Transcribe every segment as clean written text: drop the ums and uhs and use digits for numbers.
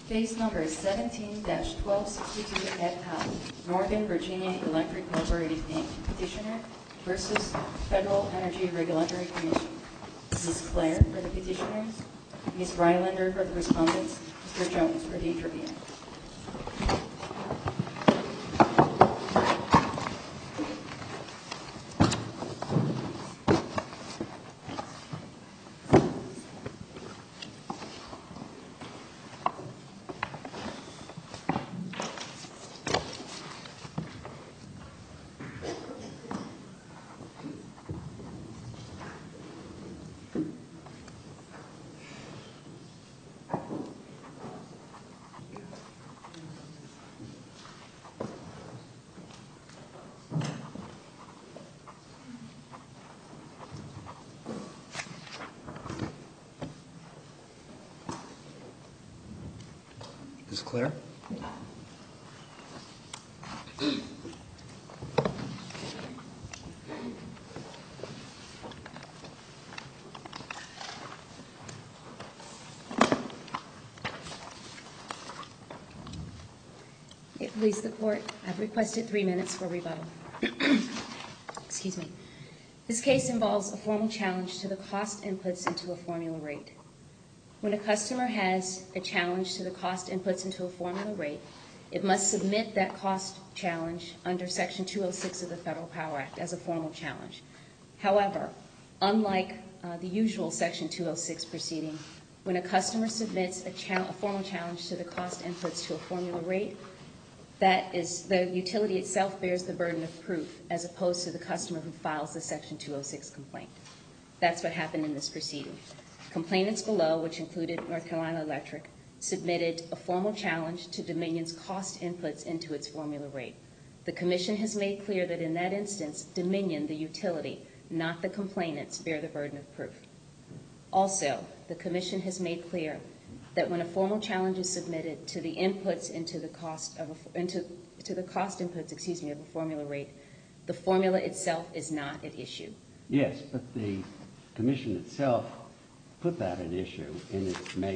Case number 17-1262 et al. Northern Virginia Electric Corporation, Inc. Petitioner versus Federal Energy Regulatory Commission. Ms. Clare for the petitioners, Ms. Rylander for the respondents, Mr. Jones for the intervener. Ms. Clare? Please, the court. I've requested 3 minutes for rebuttal. Excuse me. This case involves a formal challenge to the cost inputs into a formula rate. When a customer has a challenge to the cost inputs into a formula rate, it must submit that cost challenge under Section 206 of the Federal Power Act as a formal challenge. However, unlike the usual Section 206 proceeding, when a customer submits a formal challenge to the cost inputs to a formula rate, that is, the utility itself bears the burden of proof as opposed to the customer who files the Section 206 complaint. That's what happened in this proceeding. Complainants below, which included North Carolina Electric, submitted a formal challenge to Dominion's cost inputs into its formula rate. The Commission has made clear that in that instance, Dominion, the utility, not the complainants, bear the burden of proof. Also, the Commission has made clear that when a formal challenge is submitted to the inputs into the cost of the cost inputs, of a formula rate, the formula itself is not at issue. Yes, but the Commission itself put that at issue in its May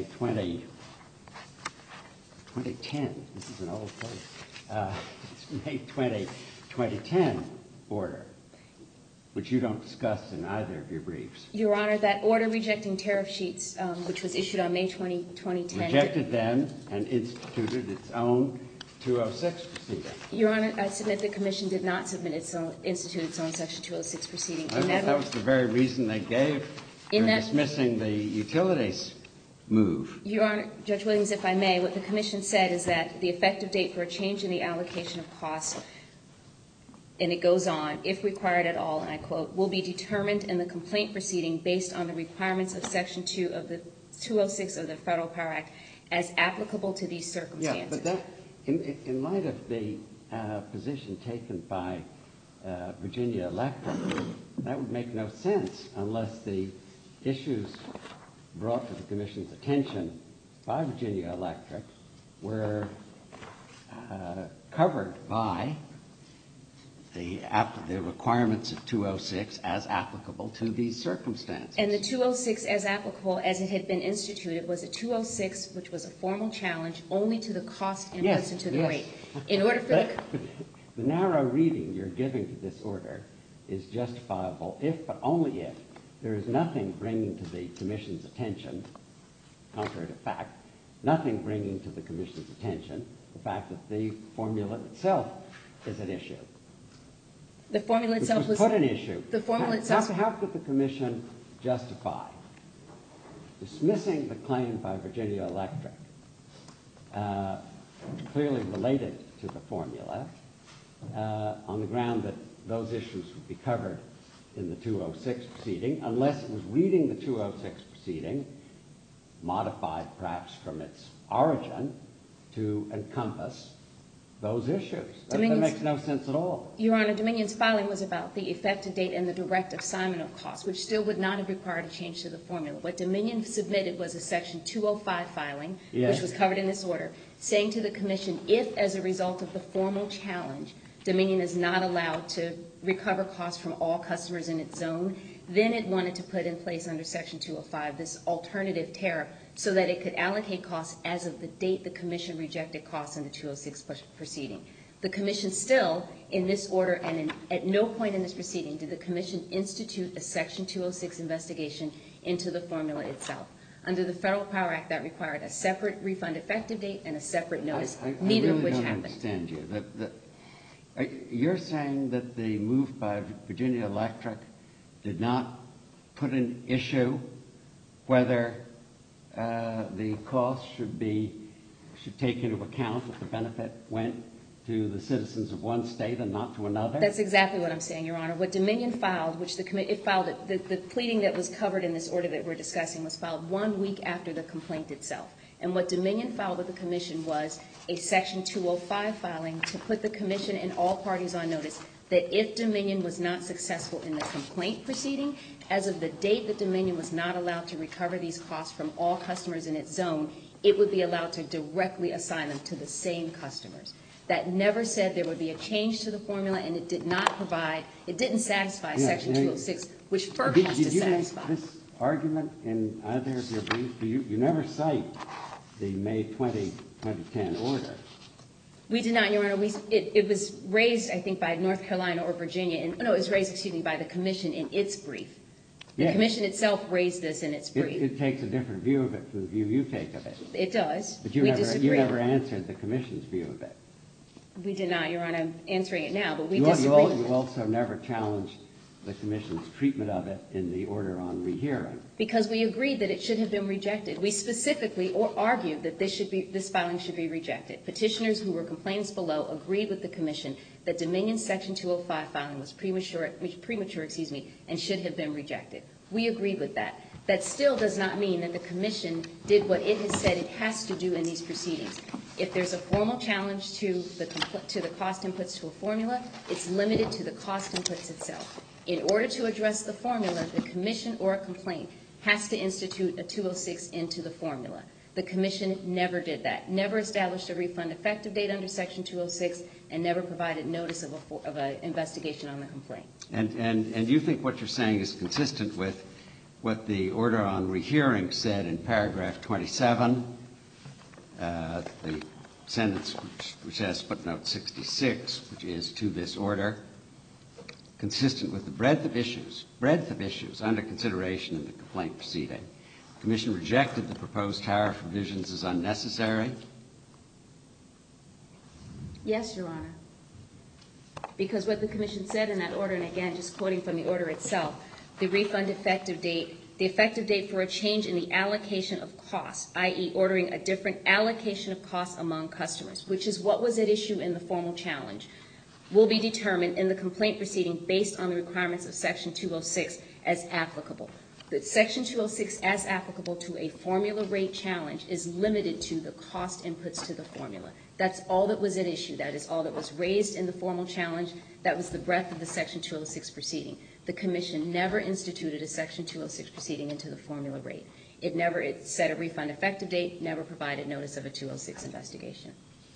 2010. This is an old case. It's May 2010 order, which you don't discuss in either of your briefs. Your Honor, that order rejecting tariff sheets, which was issued on May 2010. Rejected then and instituted its own 206 proceeding. Your Honor, I submit the Commission did not institute its own Section 206 proceeding. I thought that was the very reason they gave for dismissing the utilities move. Your Honor, Judge Williams, if I may, what the Commission said is that the effective date for a change in the allocation of costs, and it goes on, if required at all, and I quote, will be determined in the complaint proceeding based on the requirements of Section 2 of the 206 of the Federal Power Act as applicable to these circumstances. Yeah, but that, in light of the position taken by Virginia Electric, that would make no sense unless the issues brought to the Commission's attention by Virginia Electric were covered by the requirements of 206 as applicable to these circumstances. And the 206 as applicable as it had been instituted was a 206 which was a formal challenge only to the cost inputs into the rate. In order for the narrow reading you're giving to this order is justifiable if, but only if, there is nothing bringing to the Commission's attention, contrary to fact, nothing bringing to the Commission's attention the fact that the formula itself is at issue. The formula itself was put an issue. The formula itself. How could the Commission justify dismissing the claim by Virginia Electric, clearly related to the formula, on the ground that those issues would be covered in the 206 proceeding, unless it was reading the 206 proceeding, modified perhaps from its origin, to encompass those issues? That makes no sense at all. Your Honor, Dominion's filing was about the effective date and the direct assignment of costs, which still would not have required a change to the formula. What Dominion submitted was a Section 205 filing, which was covered in this order, saying to the Commission, if as a result of the formal challenge, Dominion is not allowed to recover costs from all customers in its zone, then it wanted to put in place under Section 205 this alternative tariff so that it could allocate costs as of the date the Commission rejected costs in the 206 proceeding. The Commission still, in this order and at no point in this proceeding, did the Commission institute a Section 206 investigation into the formula itself. Under the Federal Power Act, that required a separate refund effective date and a separate notice, neither of which happened. I really don't understand you. You're saying that the move by Virginia Electric did not put an issue whether the cost should take into account that the benefit went to the citizens of one state and not to another? That's exactly what I'm saying, Your Honor. What Dominion filed, which the pleading that was covered in this order that we're discussing was filed 1 week after the complaint itself. And what Dominion filed with the Commission was a Section 205 filing to put the Commission and all parties on notice that if Dominion was not successful in the complaint proceeding, as of the date that Dominion was not allowed to recover these costs from all customers in its zone, it would be allowed to directly assign them to the same customers. That never said there would be a change to the formula, and it didn't satisfy Section 206, which FERC has to satisfy. Did you make this argument in either of your briefs? You never cite the May 2010 order. We did not, Your Honor. It was raised, I think, by North Carolina or Virginia. It was raised, by the Commission in its brief. The Commission itself raised this in its brief. It takes a different view of it from the view you take of it. It does. But you never answered the Commission's view of it. We did not, Your Honor. I'm answering it now, but we disagree. You also never challenged the Commission's treatment of it in the order on rehearing. Because we agreed that it should have been rejected. We specifically argued that this filing should be rejected. Petitioners who were complainants below agreed with the Commission that Dominion's Section 205 filing was premature, and should have been rejected. We agreed with that. That still does not mean that the Commission did what it has said it has to do in these proceedings. If there's a formal challenge to the cost inputs to a formula, it's limited to the cost inputs itself. In order to address the formula, the Commission or a complaint has to institute a 206 into the formula. The Commission never did that, never established a refund effective date under Section 206, and never provided notice of an investigation on the complaint. And you think what you're saying is consistent with what the order on rehearing said in paragraph 27, the sentence which has footnote 66, which is to this order, consistent with the breadth of issues under consideration in the complaint proceeding. The Commission rejected the proposed tariff revisions as unnecessary. Yes, Your Honor. Because what the Commission said in that order, and again, just quoting from the order itself, the refund effective date, the effective date for a change in the allocation of costs, i.e. ordering a different allocation of costs among customers, which is what was at issue in the formal challenge, will be determined in the complaint proceeding based on the requirements of Section 206 as applicable. The Section 206 as applicable to a formula rate challenge is limited to the cost inputs to the formula. That's all that was at issue. That is all that was raised in the formal challenge. That was the breadth of the Section 206 proceeding. The Commission never instituted a Section 206 proceeding into the formula rate. It set a refund effective date, never provided notice of a 206 investigation.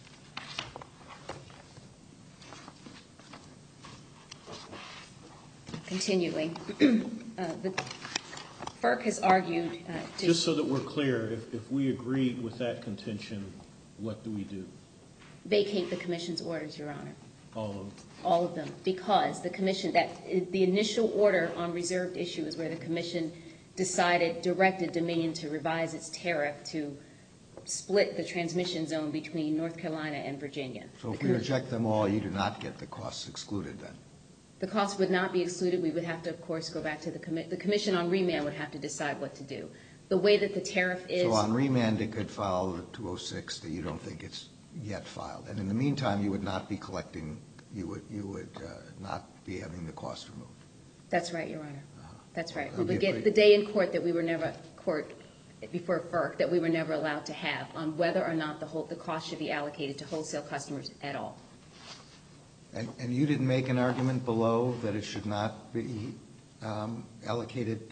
Continuing, the FERC has argued just so that we're clear, if we agree with that contention, what do we do? Vacate the Commission's orders, Your Honor. All of them? All of them, because the Commission, the initial order on reserved issue is where the Commission directed Dominion to revise its tariff to split the transmission zone between North Carolina and Virginia. So if we reject them all, you do not get the costs excluded then? The costs would not be excluded. We would have to, of course, go back to the Commission on remand would have to decide what to do. The way that the tariff is... So on remand it could file the 206 that you don't think it's yet filed. And in the meantime, you would not be collecting, you would not be having the cost removed. That's right, Your Honor. That's right. We would get the day in court that we were never, before FERC, that we were never allowed to have on whether or not the cost should be allocated to wholesale customers at all. And you didn't make an argument below that it should not be allocated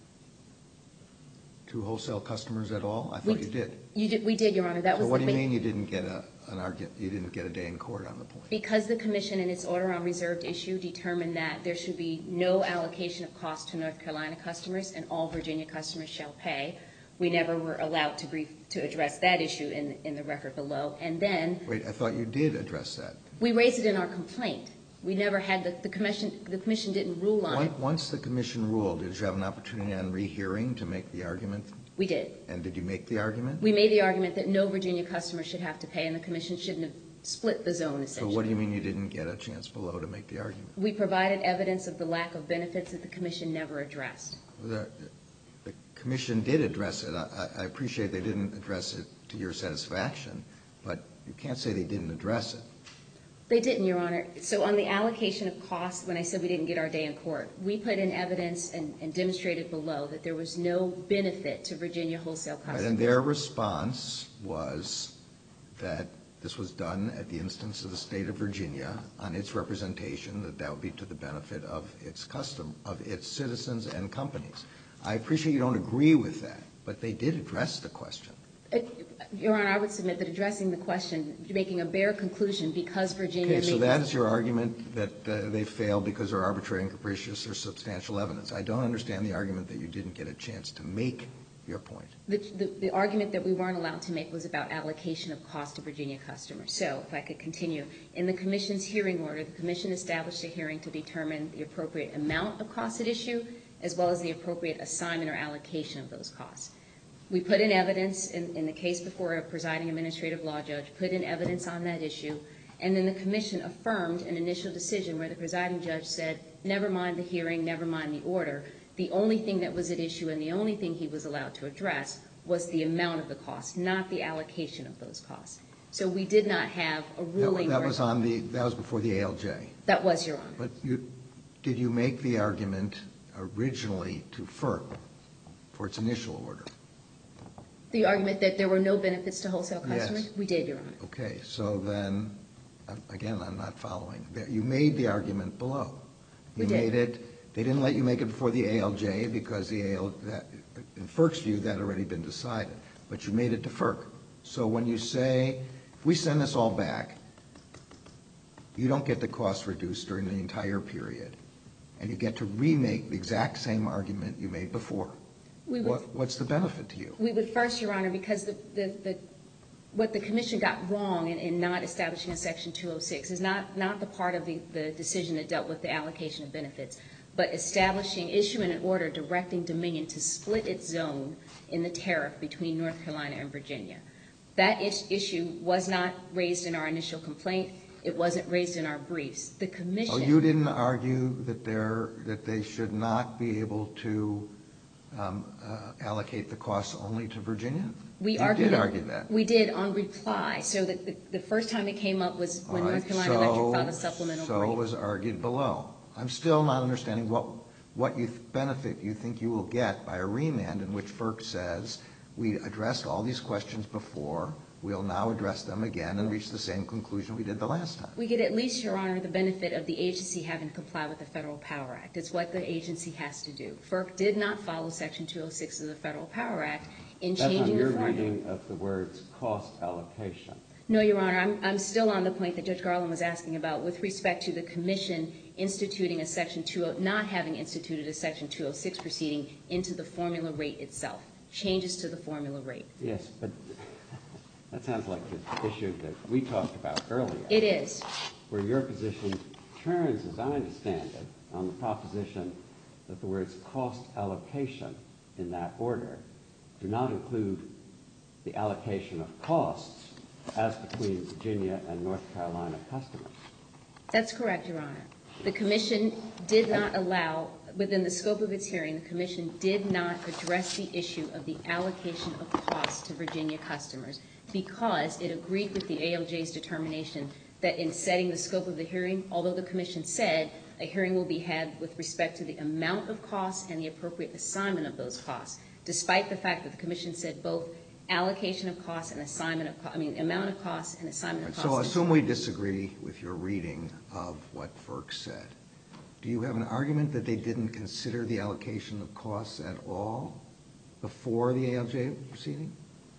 to wholesale customers at all? I thought you did. We did, Your Honor. That was so what do you mean you didn't get an argument? You didn't get a day in court on the point? Because the Commission, in its order on reserved issue, determined that there should be no allocation of cost to North Carolina customers and all Virginia customers shall pay. We never were allowed to address that issue in the record below. And then... Wait, I thought you did address that. We raised it in our complaint. We never had the commission didn't rule on it. Once the commission ruled, did you have an opportunity on rehearing to make the argument? We did. And did you make the argument? We made the argument that no Virginia customer should have to pay, and the commission shouldn't have split the zone, essentially. So what do you mean you didn't get a chance below to make the argument? We provided evidence of the lack of benefits that the commission never addressed. The commission did address it. I appreciate they didn't address it to your satisfaction, but you can't say they didn't address it. They didn't, Your Honor. So on the allocation of costs, when I said we didn't get our day in court, we put in evidence and demonstrated below that there was no benefit to Virginia wholesale customers. Right, and their response was that this was done at the instance of the state of Virginia on its representation, that would be to the benefit of its citizens and companies. I appreciate you don't agree with that, but they did address the question. Your Honor, I would submit that addressing the question, making a bare conclusion because Virginia... Okay, so that is your argument that they failed because they're arbitrary and capricious or substantial evidence. I don't understand the argument that you didn't get a chance to make your point. The argument that we weren't allowed to make was about allocation of cost to Virginia customers. So if I could continue. In the commission's hearing order, the commission established a hearing to determine the appropriate amount of costs at issue as well as the appropriate assignment or allocation of those costs. We put in evidence in the case before a presiding administrative law judge, put in evidence on that issue, and then the commission affirmed an initial decision where the presiding judge said, never mind the hearing, never mind the order. The only thing that was at issue and the only thing he was allowed to address was the amount of the cost, not the allocation of those costs. So we did not have a ruling... That was before the ALJ. That was, Your Honor. But did you make the argument originally to FERC for its initial order? The argument that there were no benefits to wholesale customers? Yes. We did, Your Honor. Okay, so then, again, I'm not following. You made the argument below. We did. They didn't let you make it before the ALJ because in FERC's view, that had already been decided. But you made it to FERC. So when you say, if we send this all back, you don't get the cost reduced during the entire period, and you get to remake the exact same argument you made before. What's the benefit to you? We would first, Your Honor, because what the commission got wrong in not establishing a Section 206 is not the part of the decision that dealt with the allocation of benefits, but issuing an order directing Dominion to split its zone in the tariff between North Carolina and Virginia. That issue was not raised in our initial complaint. It wasn't raised in our briefs. The commission... Oh, you didn't argue that they should not be able to allocate the costs only to Virginia? You did argue that. We did on reply. So the first time it came up was when North Carolina Electric filed a supplemental brief. So it was argued below. I'm still not understanding what benefit you think you will get by a remand in which FERC says, we addressed all these questions before, we'll now address them again and reach the same conclusion we did the last time. We get at least, Your Honor, the benefit of the agency having to comply with the Federal Power Act. It's what the agency has to do. FERC did not follow Section 206 of the Federal Power Act in changing the formula. That's on your reading of the words cost allocation. No, Your Honor. I'm still on the point that Judge Garland was asking about with respect to the commission instituting a Section 206, not having instituted a Section 206 proceeding into the formula rate itself. Changes to the formula rate. Yes, but that sounds like the issue that we talked about earlier. It is. Where your position turns, as I understand it, on the proposition that the words cost allocation in that order do not include the allocation of costs as between Virginia and North Carolina customers. That's correct, Your Honor. The commission did not allow, within the scope of its hearing, the commission did not address the issue of the allocation of costs to Virginia customers because it agreed with the ALJ's determination that in setting the scope of the hearing, although the commission said a hearing will be had with respect to the amount of costs and the appropriate assignment of those costs, despite the fact that the commission said both allocation of costs and assignment of costs, amount of costs and assignment of costs. So assume we disagree with your reading of what FERC said. Do you have an argument that they didn't consider the allocation of costs at all before the ALJ proceeding?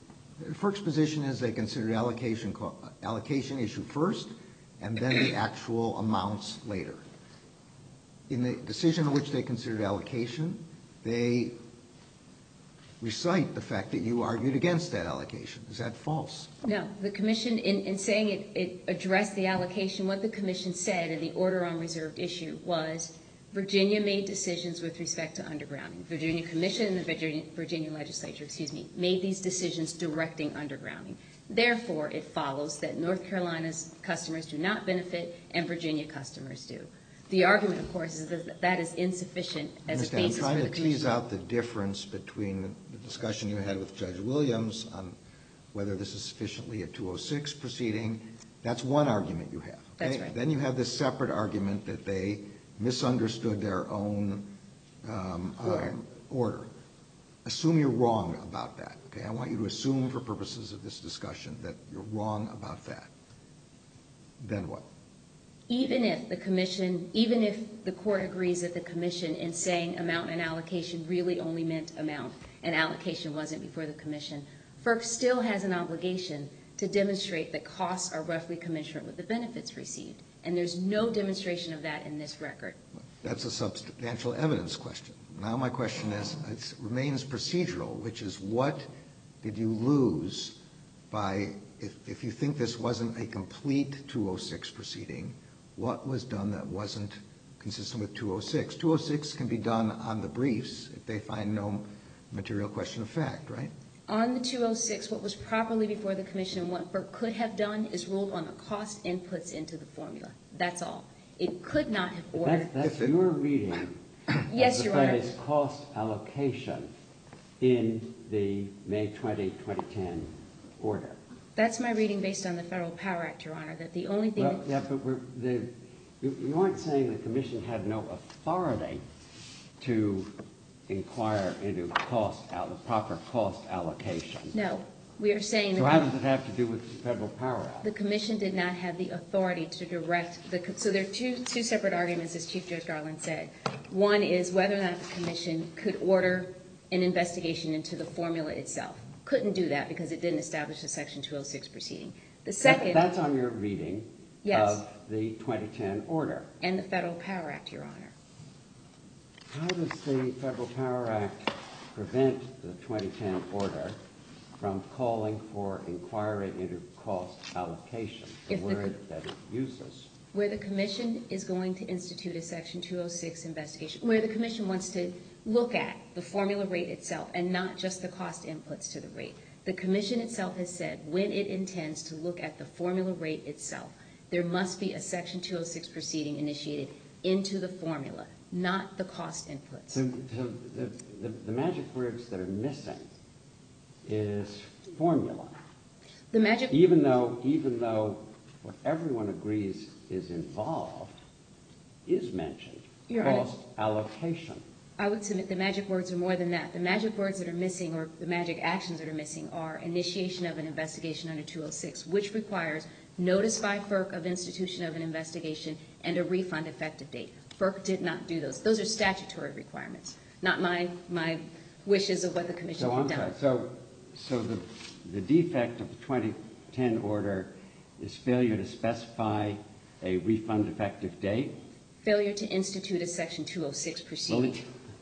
FERC's position is they considered allocation issue first and then the actual amounts later. In the decision in which they considered allocation, they recite the fact that you argued against that allocation. Is that false? No. The commission, in saying it addressed the allocation, what the commission said in the order on reserved issue was Virginia made decisions with respect to undergrounding. Virginia Commission and the Virginia Legislature, made these decisions directing undergrounding. Therefore, it follows that North Carolina's customers do not benefit and Virginia customers do. The argument, of course, is that that is insufficient as a basis for the commission. I'm trying to tease out the difference between the discussion you had with Judge Williams on whether this is sufficiently a 206 proceeding. That's one argument you have. Okay? That's right. Then you have this separate argument that they misunderstood their own order. Assume you're wrong about that. Okay? I want you to assume for purposes of this discussion that you're wrong about that. Then what? Even if the court agrees that the commission in saying amount and allocation really only meant amount and allocation wasn't before the commission, FERC still has an obligation to demonstrate that costs are roughly commensurate with the benefits received. And there's no demonstration of that in this record. That's a substantial evidence question. Now my question is, it remains procedural, which is what did you lose by, if you think this wasn't a complete 206 proceeding, what was done that wasn't consistent with 206? 206 can be done on the briefs if they find no material question of fact, right? On the 206, what was properly before the commission and what FERC could have done is ruled on the cost inputs into the formula. That's all. It could not have ordered. That's your reading Yes, of Your the Honor. phrase cost allocation in the May 20, 2010 order. That's my reading based on the Federal Power Act, Your Honor, that the only thing Well, yeah, but you aren't saying the commission had no authority to inquire into the proper cost allocation. No. We are saying So how does it have to do with the Federal Power Act? the commission did not have the authority to direct so there are two separate arguments, as Chief Judge Garland said. One is whether or not the commission could order an investigation into the formula itself. Couldn't do that because it didn't establish a Section 206 proceeding. The second... That's on your reading of the 2010 order. And the Federal Power Act, Your Honor. How does the Federal Power Act prevent the 2010 order from calling for inquiry into cost allocation, the word that it uses? Where the commission is going to institute a Section 206 investigation, where the commission wants to look at the formula rate itself and not just the cost inputs to the rate. The commission itself has said when it intends to look at the formula rate itself, there must be a Section 206 proceeding initiated into the formula, not the cost inputs. So the magic words that are missing is formula. The magic... Even though what everyone agrees is involved is mentioned, cost allocation. I would submit the magic words are more than that. The magic words that are missing, or the magic actions that are missing, are initiation of an investigation under 206, which requires notice by FERC of institution of an investigation and a refund effective date. FERC did not do those. Those are statutory requirements, not my wishes of what the commission had done. So the defect of the 2010 order is failure to specify a refund effective date? Failure to institute a Section 206 proceeding.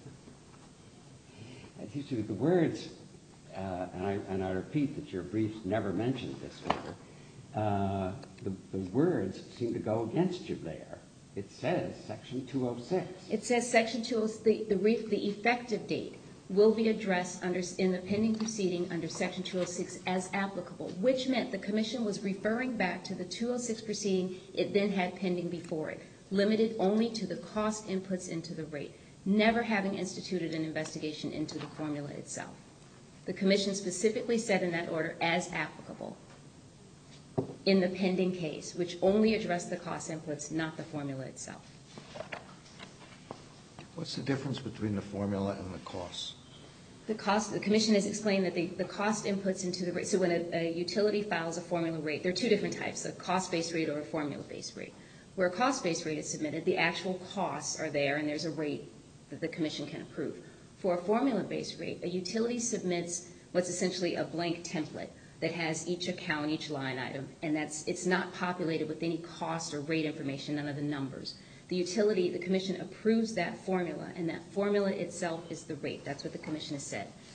The words, and I repeat that your briefs never mentioned this order, the words seem to go against you there. It says Section 206. It says Section 206, the effective date will be addressed in the pending proceeding under Section 206 as applicable, which meant the commission was referring back to the 206 proceeding it then had pending before it, limited only to the cost inputs into the rate, never having instituted an investigation into the formula itself. The commission specifically said in that order as applicable in the pending case, which only addressed the cost inputs, not the formula itself. What's the difference between the formula and the costs? The commission has explained that the cost inputs into the rate, so when a utility files a formula rate, there are two different types, a cost-based rate or a formula-based rate. Where a cost-based rate is submitted, the actual costs are there and there's a rate that the commission can approve. For a formula-based rate, a utility submits what's essentially a blank template that has each account, each line item, and it's not populated with any cost or rate information, none of the numbers. The commission approves that formula, and that formula itself is the rate. That's what the commission has said.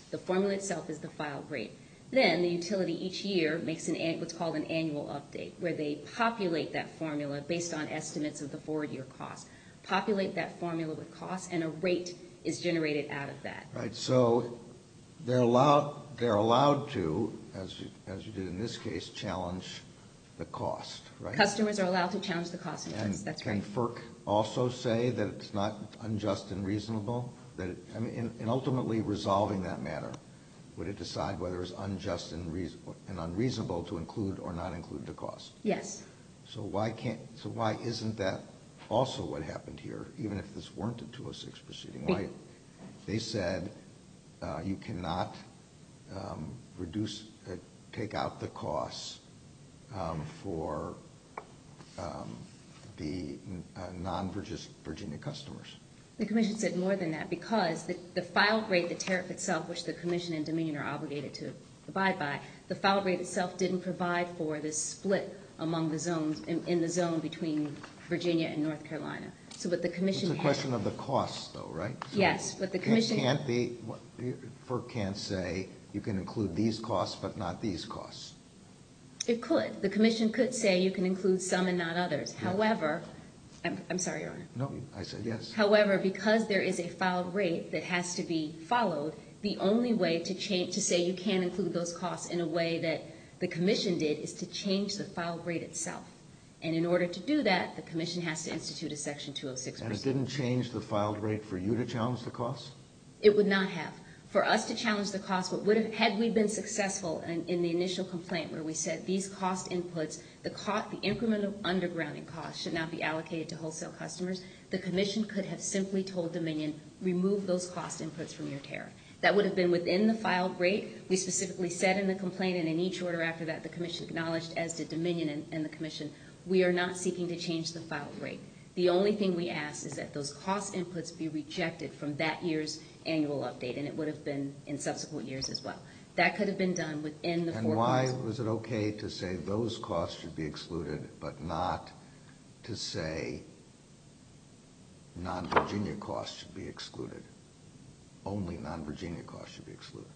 The formula itself is the filed rate. Then the utility each year makes what's called an annual update, where they populate that formula based on estimates of the forward-year cost. Populate that formula with costs, and a rate is generated out of that. Right. So they're allowed to, as you did in this case, challenge the cost, right? Customers are allowed to challenge the cost inputs. That's right. Can FERC also say that it's not unjust and reasonable? In ultimately resolving that matter, would it decide whether it's unjust and unreasonable to include or not include the cost? Yes. So why isn't that also what happened here, even if this weren't a 206 proceeding? Why they said you cannot take out the costs for the non-Virginia customers. The Commission said more than that, because the filed rate, the tariff itself, which the Commission and Dominion are obligated to abide by, the filed rate itself didn't provide for this split among the zones, in the zone between Virginia and North Carolina. So what the Commission It's a question of the costs, though, right? So yes, but the Commission FERC can't say you can include these costs but not these costs. It could. The Commission could say you can include some and not others. Yes. However, I'm sorry, Your Honor. No, I said yes. However, because there is a filed rate that has to be followed, the only way to say you can't include those costs in a way that the Commission did is to change the filed rate itself. And in order to do that, the Commission has to institute a Section 206 And proceeding. it didn't change the filed rate for you to challenge the costs? It would not have. For us to challenge the cost, what would have, had we been successful in the initial complaint where we said these cost inputs, the incremental undergrounding cost should not be allocated to wholesale customers, the Commission could have simply told Dominion, remove those cost inputs from your tariff. That would have been within the filed rate. We specifically said in the complaint, and in each order after that, the Commission acknowledged, as did Dominion and the Commission, we are not seeking to change the filed rate. The only thing we ask is that those cost inputs be rejected from that year's annual update, and it would have been in subsequent years as well. That could have been done within the 4 And why corners. was it okay to say those costs should be excluded, but not to say non-Virginia costs should be excluded? Only non-Virginia costs should be excluded.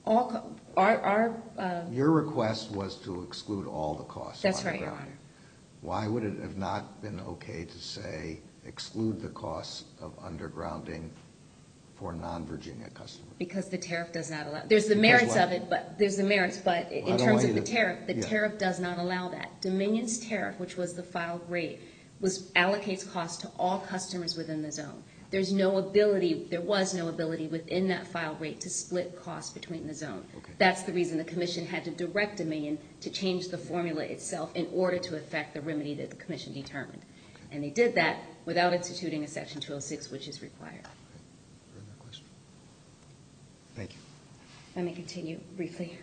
Your request was to exclude all the costs. That's right, Your Honor. Why would it have not been okay to say exclude the costs of undergrounding for non-Virginia customers? Because the tariff does not allow. There's the merits of it, but in terms of the tariff does not allow that. Dominion's tariff, which was the filed rate, allocates costs to all customers within the zone. There was no ability within that filed rate to split costs between the zone. Okay. That's the reason the Commission had to direct Dominion to change the formula itself in order to effect the remedy that the Commission determined. Okay. And they did that without instituting a Section 206, which is required. Okay. Further question? Thank you. Let me continue briefly.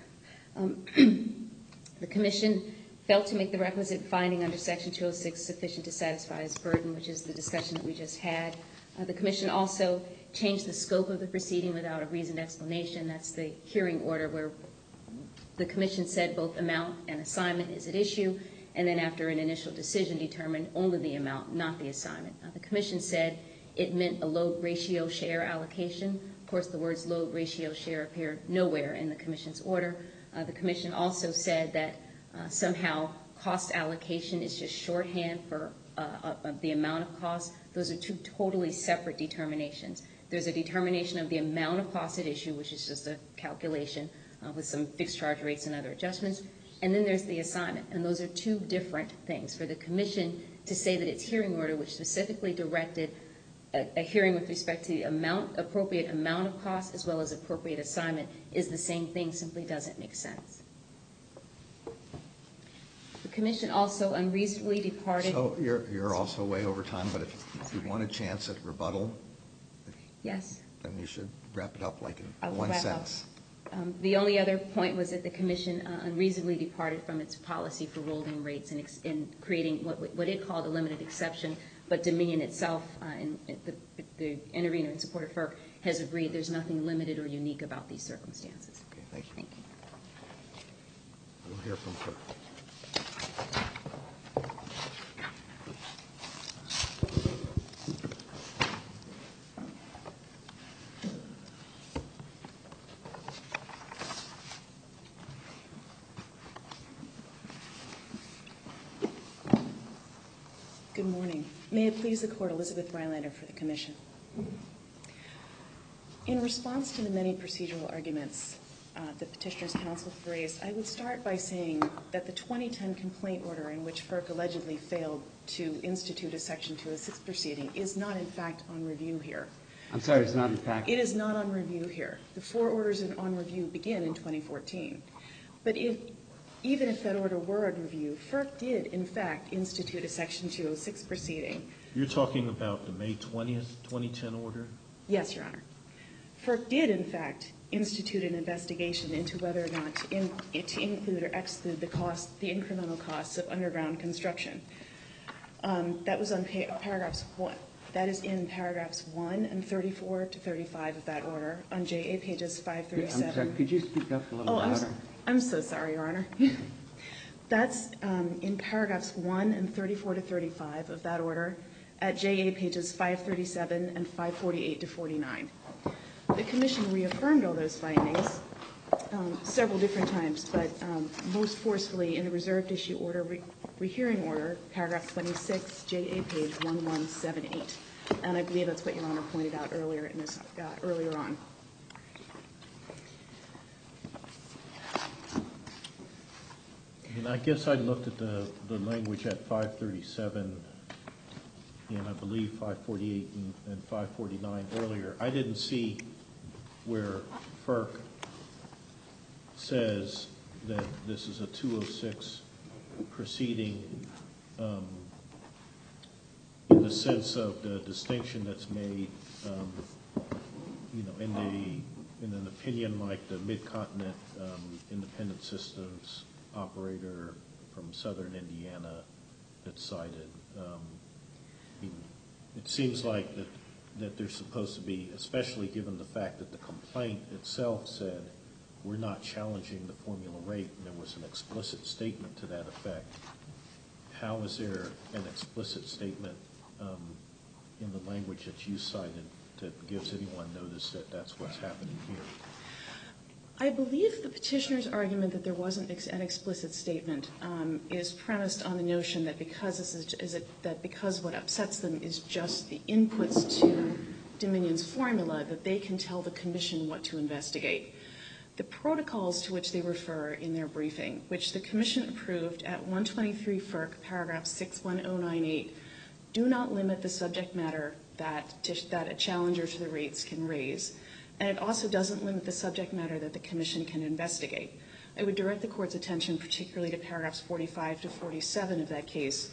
The Commission failed to make the requisite finding under Section 206 sufficient to satisfy its burden, which is the discussion that we just had. The Commission also changed the scope of the proceeding without a reasoned explanation. That's the hearing order where the Commission said both amount and assignment is at issue, and then after an initial decision determined only the amount, not the assignment. The Commission said it meant a load ratio share allocation. Of course, the words load ratio share appear nowhere in the Commission's order. The Commission also said that somehow cost allocation is just shorthand for the amount of cost. Those are two totally separate determinations. There's a determination of the amount of cost at issue, which is just a calculation with some fixed charge rates and other adjustments. And then there's the assignment. And those are two different things. For the Commission to say that its hearing order, which specifically directed a hearing with respect to the appropriate amount of cost as well as appropriate assignment, is the same thing, simply doesn't make sense. The Commission also unreasonably departed. So you're also way over time, but if you want a chance at rebuttal, yes, then you should wrap it up like in I will one wrap sentence. up. The only other point was that the Commission unreasonably departed from its policy for rolling rates and creating what it called a limited exception, but Dominion itself, the intervener in support of FERC, has agreed there's nothing limited or unique about these circumstances. Okay, thank you. Thank you. We'll hear from FERC. Good morning. May it please the Court, Elizabeth Rylander for the Commission. In response to the many procedural arguments the Petitioner's Counsel have raised, I would start by saying that the 2010 complaint order in which FERC allegedly failed to institute a Section 206 proceeding is not in fact on review here. I'm sorry, it's not in fact? It is not on review here. The 4 orders on review begin in 2014. But even if that order were on review, FERC did in fact institute a Section 206 proceeding. You're talking about the May 20th, 2010 order? Yes, Your Honor. FERC did in fact institute an investigation into whether or not to include or exclude the incremental costs of underground construction. That was on paragraphs 1. That is in paragraphs 1 and 34 to 35 of that order on JA pages 537. I'm sorry, could you speak up a little louder? I'm so sorry, Your Honor. That's in paragraphs 1 and 34 to 35 of that order at JA pages 537 and 548 to 49. The Commission reaffirmed all those findings several different times, but most forcefully in the reserved issue order, rehearing order, paragraph 26, JA page 1178. And I believe that's what Your Honor pointed out earlier on. And I guess I looked at the language at 537 and I believe 548 and 549 earlier. I didn't see where FERC says that this is a 206 proceeding in the sense of the distinction that's made, in an opinion like the Mid-Continent Independent Systems operator from southern Indiana that's cited. It seems like that they're supposed to be, especially given the fact that the complaint itself said we're not challenging the formula rate, and there was an explicit statement to that effect. How is there an explicit statement in the language that you cited that gives anyone notice that that's what's happening here? I believe the petitioner's argument that there wasn't an explicit statement is premised on the notion that because what upsets them is just the inputs to Dominion's formula, that they can tell the Commission what to investigate. The protocols to which they refer in their briefing, which the Commission approved at 123 FERC, paragraph 61098, do not limit the subject matter that a challenger to the rates can raise. And it also doesn't limit the subject matter that the Commission can investigate. I would direct the Court's attention particularly to paragraphs 45 to 47 of that case,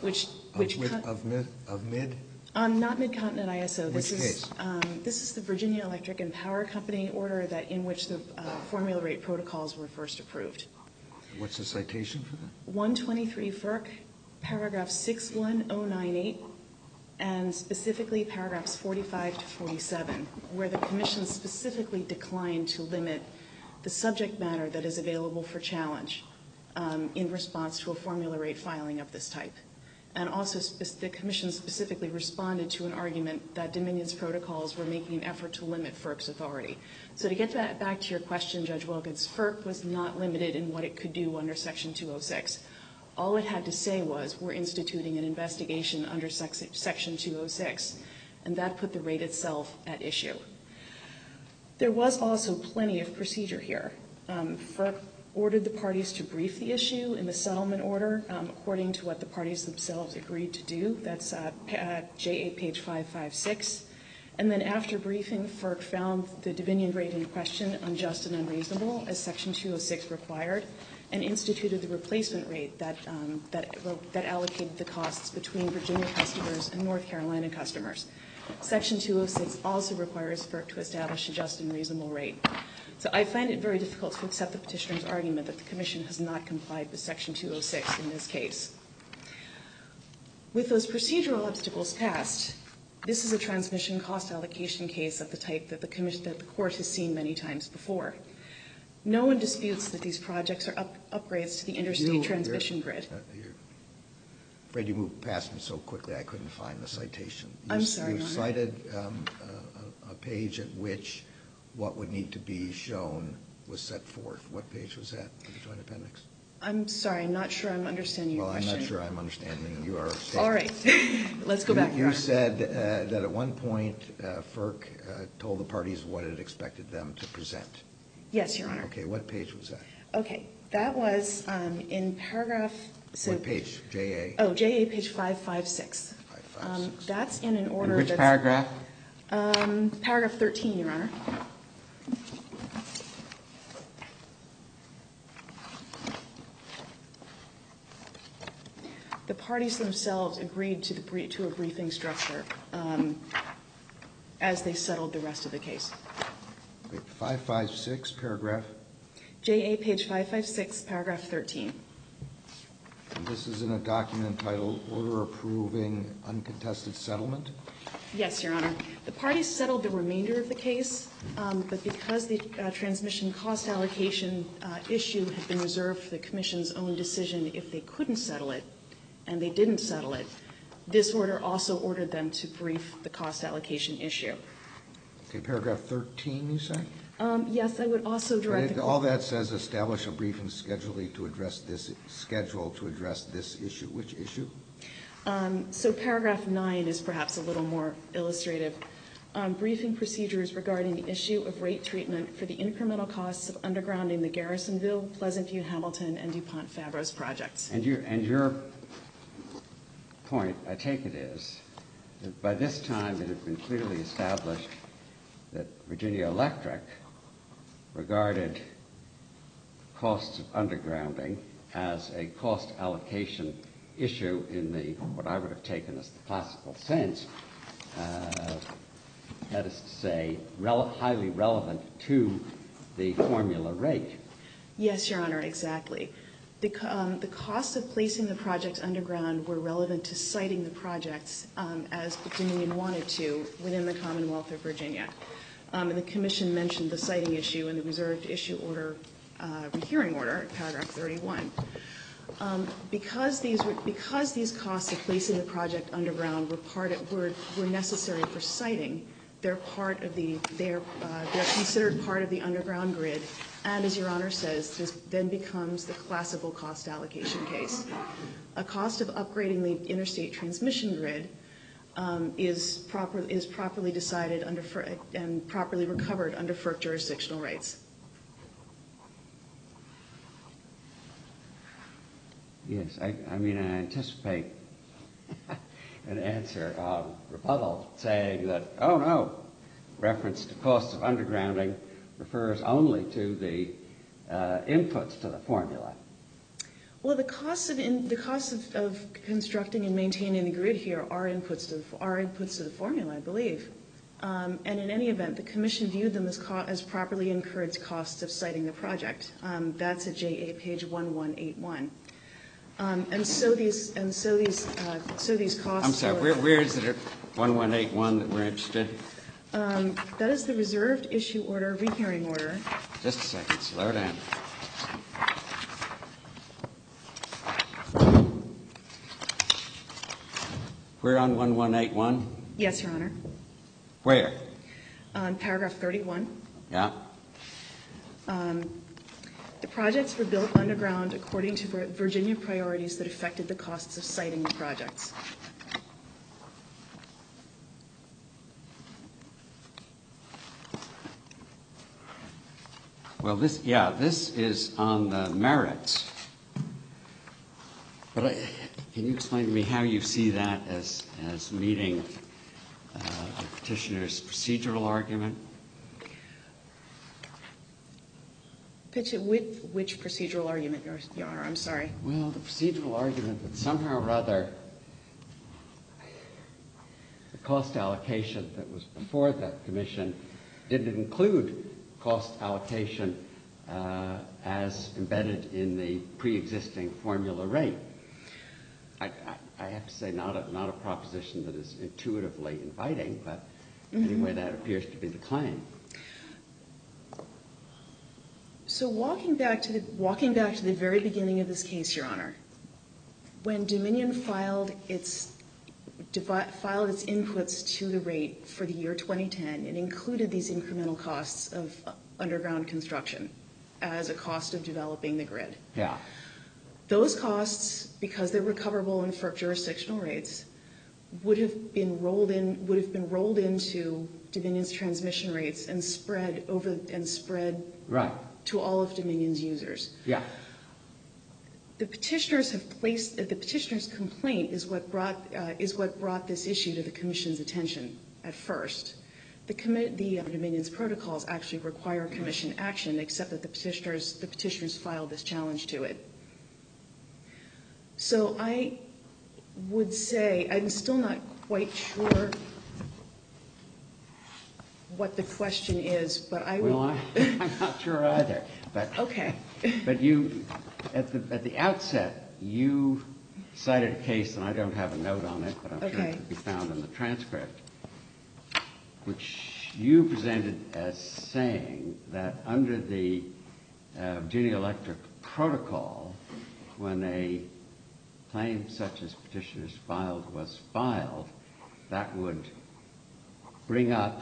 Of mid? Not Mid-Continent ISO. Which case? This is the Virginia Electric and Power Company order in which the formula rate protocols were first approved. What's the citation for that? 123 FERC, paragraph 61098, and specifically paragraphs 45 to 47, where the Commission specifically declined to limit the subject matter that is available for challenge in response to a formula rate filing of this type. And also the Commission specifically responded to an argument that Dominion's protocols were making an effort to limit FERC's authority. So to get back to your question, Judge Wilkins, FERC was not limited in what it could do under Section 206. All it had to say was we're instituting an investigation under Section 206, and that put the rate itself at issue. There was also plenty of procedure here. FERC ordered the parties to brief the issue in the settlement order according to what the parties themselves agreed to do. That's JA page 556. And then after briefing, FERC found the Dominion rate in question unjust and unreasonable, as Section 206 required, and instituted the replacement rate that allocated the costs between Virginia customers and North Carolina customers. Section 206 also requires FERC to establish a just and reasonable rate. So I find it very difficult to accept the petitioner's argument that the Commission has not complied with Section 206 in this case. With those procedural obstacles passed, this is a transmission cost allocation case of the type that the Court has seen many times before. No one disputes that these projects are upgrades to the interstate transmission grid. Fred, you moved past me so quickly I couldn't find the citation. I'm sorry, Your Honor. You cited a page at which what would need to be shown was set forth. What page was that of the Joint Appendix? I'm sorry, I'm not sure I'm understanding your Well, I'm question. not sure I'm understanding your statement. All right. Let's go back, Your You Honor. said that at one point FERC told the parties what it expected them to present. Yes, Your Honor. Okay, what page was that? Okay, that was in paragraph... What page? JA? Oh, JA page 556. 556. That's in an order Which paragraph? Paragraph 13, Your Honor. The parties themselves agreed to a briefing structure as they settled the rest of the case. Wait, 556, paragraph? JA page 556, paragraph 13. And this is in a document entitled Order Approving Uncontested Settlement? Yes, Your Honor. The parties settled the remainder of the case, but because the transmission cost allocation issue had been reserved for the Commission's own decision if they couldn't settle it, and they didn't settle it, this order also ordered them to brief the cost allocation issue. Okay, paragraph 13, you say? Yes, I would also direct the All that says establish a briefing schedule to address this issue. Which issue? So paragraph 9 is perhaps a little more illustrative. Briefing procedures regarding the issue of rate treatment for the incremental costs of undergrounding the Garrisonville, Pleasant View, Hamilton, and DuPont Fabros projects. And your point, I take it, is that by this time it had been clearly established that Virginia Electric regarded costs of undergrounding as a cost allocation issue in the what I would have taken as the classical sense, that is to say, highly relevant to the formula rate. Yes, Your Honor, exactly. The costs of placing the project underground were relevant to siting the projects as Dominion wanted to within the Commonwealth of Virginia. And the Commission mentioned the siting issue in the reserved issue order, rehearing order, paragraph 31. Because these costs of placing the project underground were necessary for siting, they're considered part of the underground grid. And as Your Honor says, this then becomes the classical cost allocation case. A cost of upgrading the interstate transmission grid is properly decided under and properly recovered under FERC jurisdictional rates. Yes, I mean, I anticipate an answer on rebuttal saying that, oh no, reference to costs of undergrounding refers only to the inputs to the formula. Well, the costs of constructing and maintaining the grid here are inputs to the formula, I believe. And in any event, the Commission viewed them as properly incurred costs of siting the project. That's at JA page 1181. And so these costs. I'm sorry. Where is it at 1181 that we're interested? That is the reserved issue order, rehearing order. Just a second. Slow down. We're on 1181? Yes, Your Honor. Where? Paragraph 31. Yeah. The projects were built underground according to Virginia priorities that affected the costs of siting the projects. Well, this is on the merits. But can you explain to me how you see that as meeting the petitioner's procedural argument? Which procedural argument, Your Honor? I'm sorry. Well, the procedural argument that somehow or other the cost allocation that was before the Commission didn't include cost allocation as embedded in the pre-existing formula rate. I have to say not a proposition that is intuitively inviting, but anyway, that appears to be the claim. So walking back to the very beginning of this case, Your Honor, when Dominion filed its inputs to the rate for the year 2010, it included these incremental costs of underground construction as a cost of developing the grid. Yeah. Those costs, because they're recoverable in FERC jurisdictional rates, would have been rolled into Dominion's transmission rates and spread Right. to all of Dominion's users. Yeah. The petitioners complaint is what brought this issue to the Commission's attention at first. The Dominion's protocols actually require Commission action, except that the petitioners filed this challenge to it. So I would say I'm still not quite sure what the question is, but I would. Well, I'm not sure either. But okay. But you, at the outset, you cited a case, and I don't have a note on it, but I'm sure it could be found in the transcript, which you presented as saying that under the Virginia Electric Protocol, when a claim such as petitioners filed was filed, that would bring up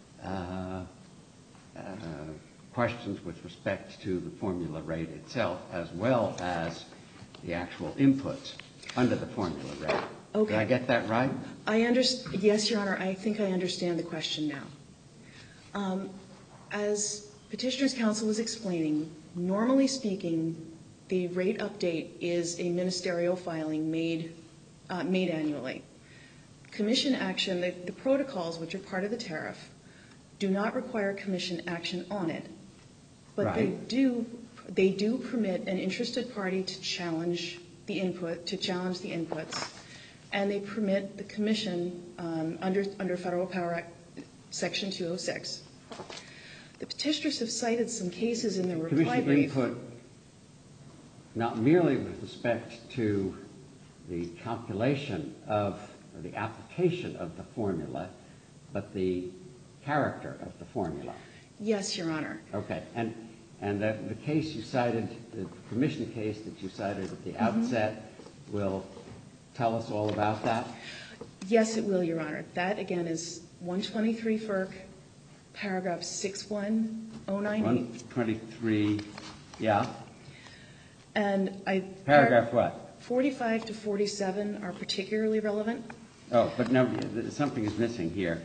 questions with respect to the formula rate itself, as well as the actual inputs under the formula rate. Okay. Did I get that right? Yes, Your Honor. I think I understand the question now. As Petitioner's Counsel was explaining, normally speaking, the rate update is a ministerial filing made annually. Commission action, the protocols, which are part of the tariff, do not require Commission action on it, but right. they do permit an interested party to challenge the inputs, and they permit the Commission under Federal Power Act Section 206. The petitioners have cited some cases in their reply brief. Commission input, not merely with respect to the calculation of, or the application of the formula, but the character of the formula. Yes, Your Honor. Okay. And the case you cited, the Commission case that you cited at the outset, will tell us all about that? Yes, it will, Your Honor. That, again, is 123 FERC, paragraph 61098. 123, yeah. And Paragraph what? 45 to 47 are particularly relevant. Oh, but no, something is missing here.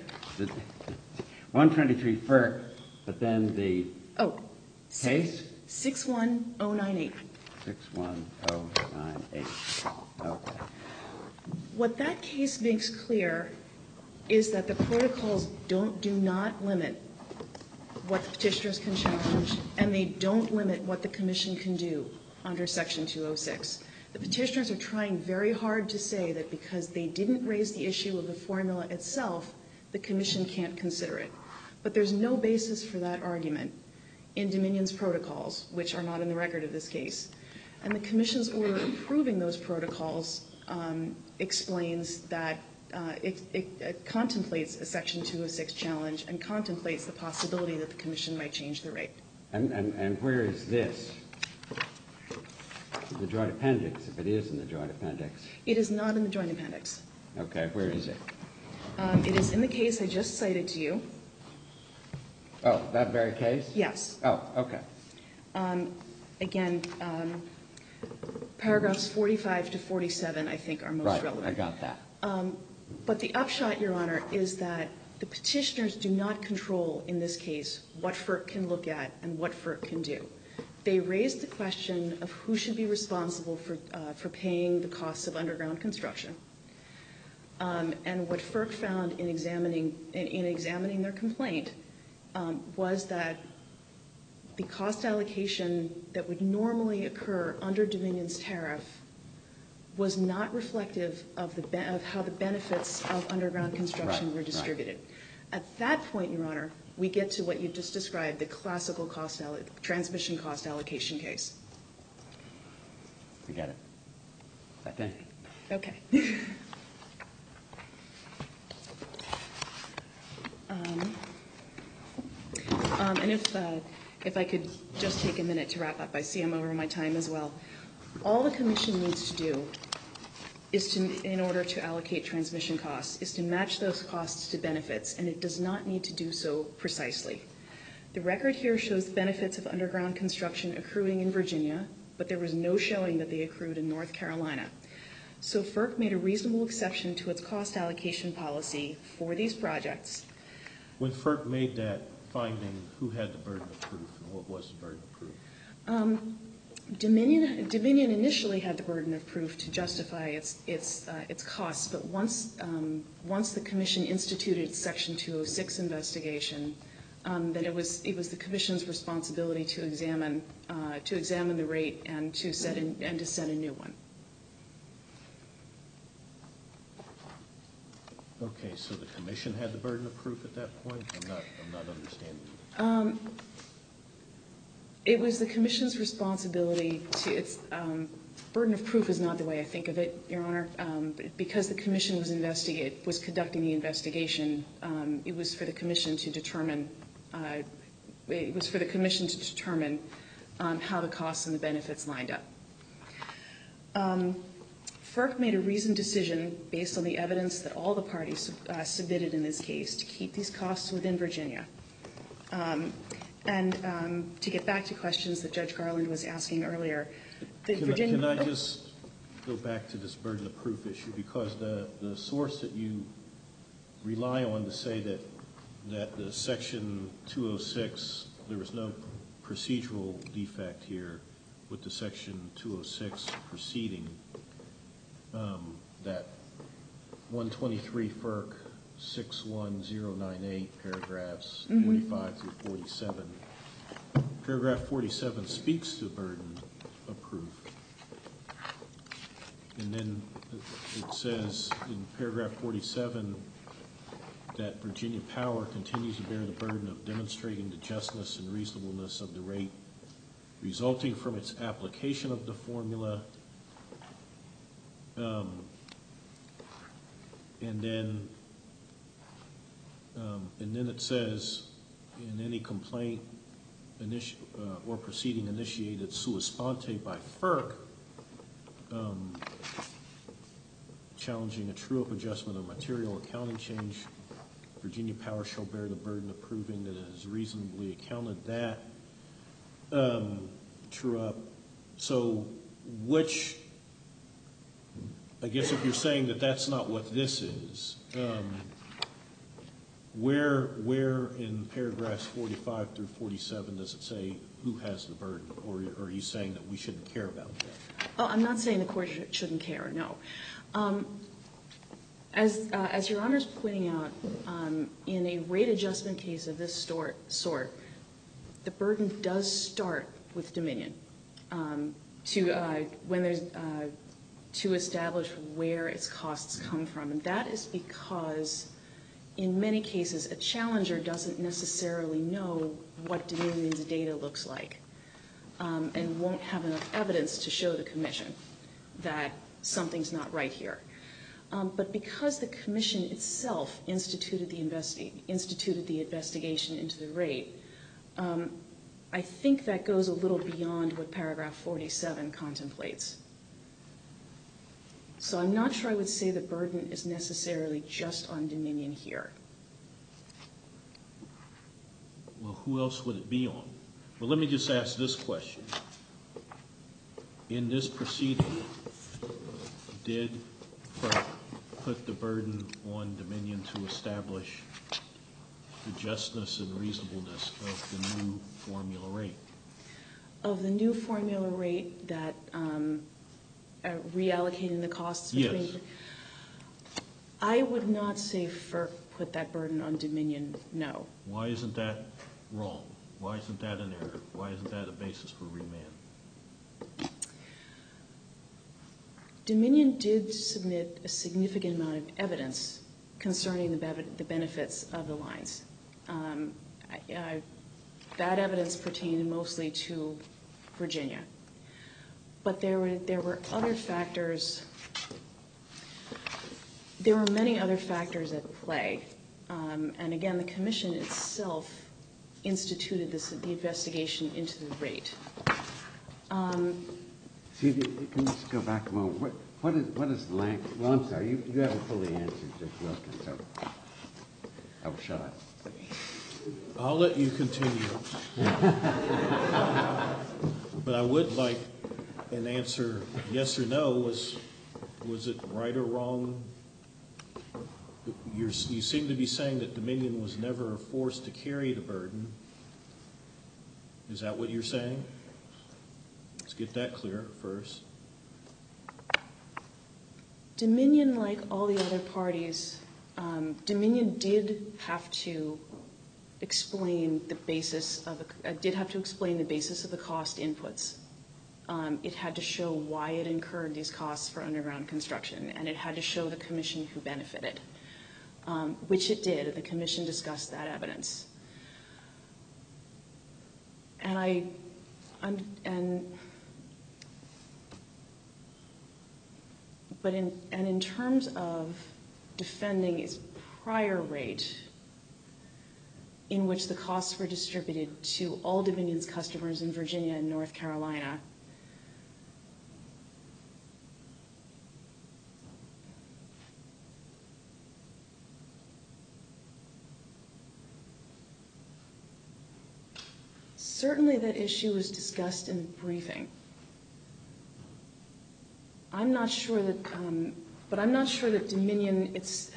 123 FERC, but then the case? 61098. 61098. Okay. What that case makes clear is that the protocols do not limit what the petitioners can challenge, and they don't limit what the Commission can do under Section 206. The petitioners are trying very hard to say that because they didn't raise the issue of the formula itself, the Commission can't consider it. But there's no basis for that argument in Dominion's protocols, which are not in the record of this case. And the Commission's order approving those protocols explains that it contemplates a Section 206 challenge and contemplates the possibility that the Commission might change the rate. And where is this? The Joint Appendix, if it is in the Joint Appendix. It is not in the Joint Appendix. Okay, where is it? It is in the case I just cited to you. Oh, that very case? Yes. Oh, okay. Again, paragraphs 45 to 47, I think, are most relevant. Right, I got that. But the upshot, Your Honor, is that the petitioners do not control, in this case, what FERC can look at and what FERC can do. They raised the question of who should be responsible for paying the costs of underground construction. And what FERC found in examining their complaint was that the cost allocation that would normally occur under Dominion's tariff was not reflective of how the benefits of underground construction were distributed. Right. At that point, Your Honor, we get to what you just described, the classical transmission cost allocation case. I get it. I think. Okay. And if I could just take a minute to wrap up. I see I'm over my time as well. All the Commission needs to do is in order to allocate transmission costs, is to match those costs to benefits, and it does not need to do so precisely. The record here shows the benefits of underground construction accruing in Virginia, but there was no showing that they accrued in North Carolina. So FERC made a reasonable exception to its cost allocation policy for these projects. When FERC made that finding, who had the burden of proof and what was the burden of proof? Dominion initially had the burden of proof to justify its costs, but once the Commission instituted its Section 206 investigation, then it was the Commission's responsibility to examine the rate and to set a new one. Okay, so the Commission had the burden of proof at that point? I'm not understanding. It was the Commission's responsibility to its burden of proof is not the way I think of it, Your Honor. Because the Commission was conducting the investigation, it was for the Commission to determine how the costs and the benefits lined up. FERC made a reasoned decision based on the evidence that all the parties submitted in this case to keep these costs within Virginia. And to get back to questions that Judge Garland was asking earlier, Can I just go back to this burden of proof issue? Because the source that you rely on to say that the Section 206, there was no procedural defect here with the Section 206 proceeding, that 123 FERC 61098, paragraphs 45 through 47. Paragraph 47 speaks to burden of proof. And then it says in paragraph 47 that Virginia Power continues to bear the burden of demonstrating the justness and reasonableness of the rate resulting from its application of the formula. And then it says, in any complaint or proceeding initiated sua sponte by FERC, challenging a true-up adjustment of material accounting change, Virginia Power shall bear the burden of proving that it has reasonably accounted that true-up. So which, I guess if you're saying that that's not what this is, where in paragraphs 45 through 47 does it say who has the burden? Or are you saying that we shouldn't care about that? Oh, I'm not saying the Court shouldn't care, no. As Your Honor's pointing out, in a rate adjustment case of this sort, the burden does start with Dominion to establish where its costs come from. And that is because in many cases a challenger doesn't necessarily know what Dominion's data looks like and won't have enough evidence to show the Commission that something's not right here. But because the Commission itself instituted the investigation into the rate, I think that goes a little beyond what paragraph 47 contemplates. So I'm not sure I would say the burden is necessarily just on Dominion here. Well, who else would it be on? Well, let me just ask this question. In this proceeding, did FERC put the burden on Dominion to establish the justness and reasonableness of the new formula rate? Of the new formula rate that reallocating the costs between? Yes. I would not say FERC put that burden on Dominion, no. Why isn't that wrong? Why isn't that an error? Why isn't that a basis for remand? Dominion did submit a significant amount of evidence concerning the benefits of the lines. That evidence pertained mostly to Virginia. But there were other factors. There were many other factors at play. And again, the Commission itself instituted the investigation into the rate. Can you just go back a moment? What is language? Well, I'm sorry, you haven't fully answered Judge Wilkins, so I will shut up. I'll let you continue. But I would like and answer yes or no. Was it right or wrong? You seem to be saying that Dominion was never forced to carry the burden. Is that what you're saying? Let's get that clear first. Dominion, like all the other parties, Dominion did have to explain the basis of the cost inputs. It had to show why it incurred these costs for underground construction, and it had to show the commission who benefited, which it did, and the commission discussed that evidence. In terms of defending its prior rate, in which the costs were distributed to all Dominion's customers in Virginia and North Carolina, certainly that issue was discussed in the briefing. I'm not sure that Dominion,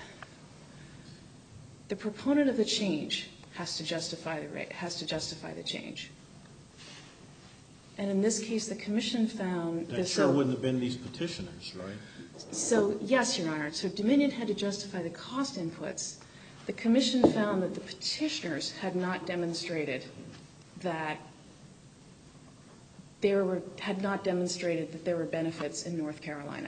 the proponent of the change has to justify the rate, has to justify the change. And in this case, the commission found that sure wouldn't have been these petitioners, right? So yes, Your Honor. So Dominion had to justify the cost inputs. The commission found that the petitioners had not demonstrated that there were benefits in North Carolina.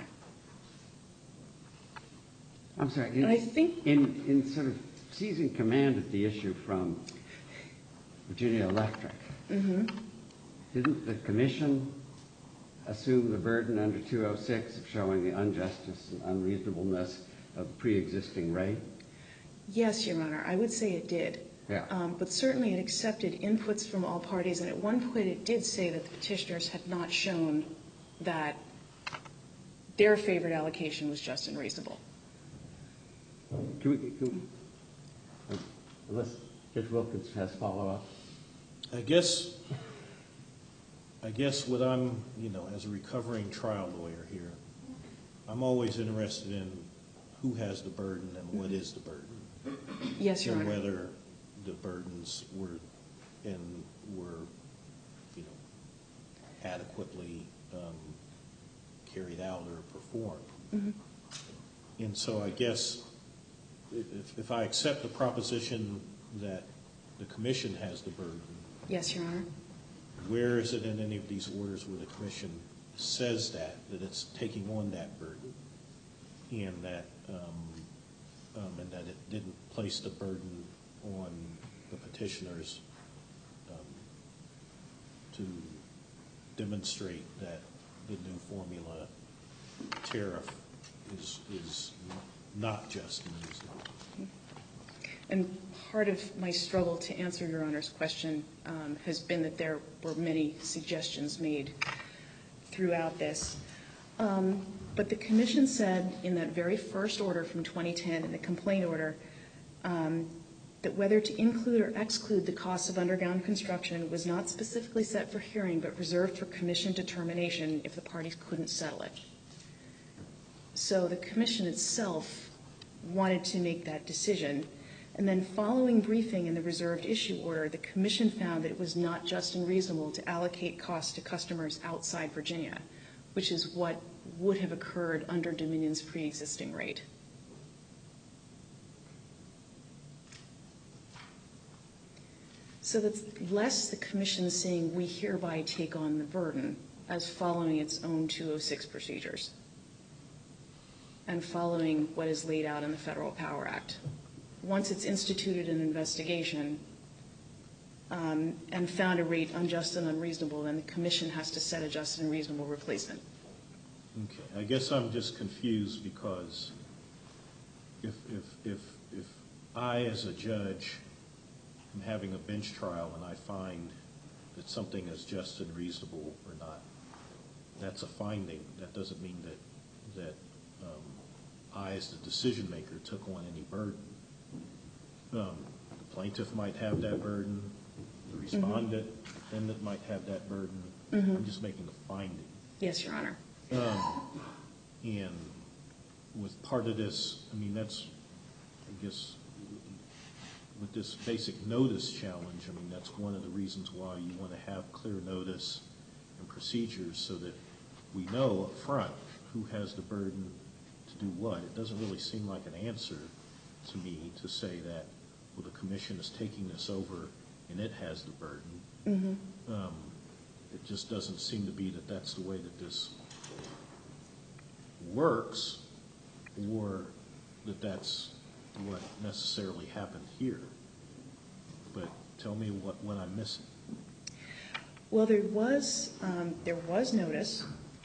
I'm sorry. And I think in sort of seizing command of the issue from Virginia Electric, didn't the commission assume the burden under 206 of showing the injustice and unreasonableness of the pre-existing rate? Yes, Your Honor. I would say it did. Yeah. But certainly it accepted inputs from all parties, and at one point it did say that the petitioners had not shown that their favored allocation was just and reasonable. Unless Judge Wilkins has follow-up. I guess what I'm, as a recovering trial lawyer here, I'm always interested in who has the burden and what is the burden. Yes, Your Honor. And whether the burdens were adequately carried out or performed. And so I guess if I accept the proposition that the commission has the burden. Yes, Your Honor. Where is it in any of these orders where the commission says that it's taking on that burden and that it didn't place the burden on the petitioners to demonstrate that the new formula tariff is not just and reasonable? And part of my struggle to answer Your Honor's question has been that there were many suggestions made throughout this. But the commission said in that very first order from 2010, in the complaint order, that whether to include or exclude the costs of underground construction was not specifically set for hearing but reserved for commission determination if the parties couldn't settle it. So the commission itself wanted to make that decision. And then following briefing in the reserved issue order, the commission found that it was not just and reasonable to allocate costs to customers outside Virginia, which is what would have occurred under Dominion's pre-existing rate. So that's less the commission saying we hereby take on the burden as following its own 206 procedures and following what is laid out in the Federal Power Act. Once it's instituted an investigation and found a rate unjust and unreasonable, then the commission has to set a just and reasonable replacement. Okay. I guess I'm just confused because if I, as a judge, am having a bench trial and I find that something is just and reasonable or not, that's a finding. That doesn't mean that I, as the decision maker, took on any burden. The plaintiff might have that burden. The respondent might have that burden. I'm just making a finding. Yes, Your Honor. And with part of this, I mean, that's, I guess, with this basic notice challenge, I mean, that's one of the reasons why you want to have clear notice and procedures so that we know up front who has the burden to do what. It doesn't really seem like an answer to me to say that, well, the commission is taking this over and it has the burden. Mm-hmm. It just doesn't seem to be that that's the way that this works, or that that's what necessarily happened here. But tell me what I'm missing. Well, there was notice.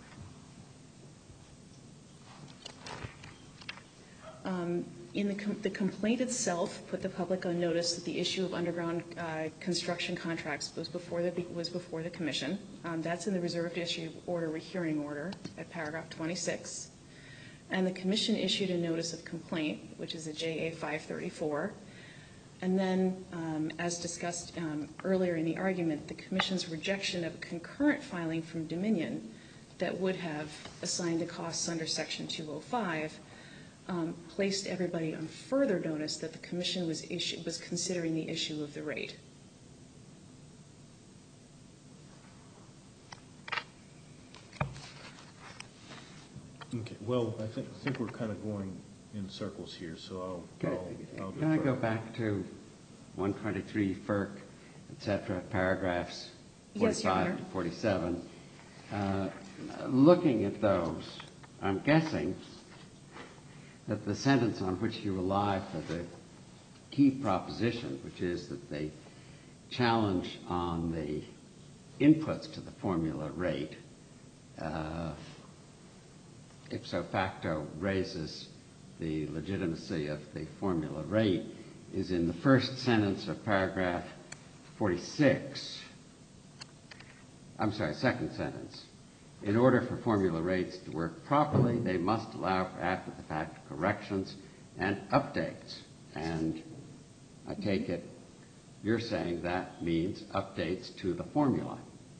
In the complaint itself, put the public on notice that the issue of underground construction contracts was before the commission. That's in the reserved issue order, rehearing order, at paragraph 26. And the commission issued a notice of complaint, which is a JA 534. And then, as discussed earlier in the argument, the commission's rejection of a concurrent filing from Dominion that would have assigned the costs under Section 205 placed everybody on further notice that the commission was considering the issue of the rate. Okay. Well, I think we're kind of going in circles here, so I'll Can I go back to 123 FERC, et cetera, paragraphs 45 to 47? Looking at those, I'm guessing that the sentence on which you rely for the key proposition, which is that the challenge on the inputs to the formula rate, ipso facto raises the legitimacy of the formula rate, is in the first sentence of paragraph 46. I'm sorry, second sentence. In order for formula rates to work properly, they must allow for after-the-fact corrections and updates. And I take it you're saying that means updates to the formula.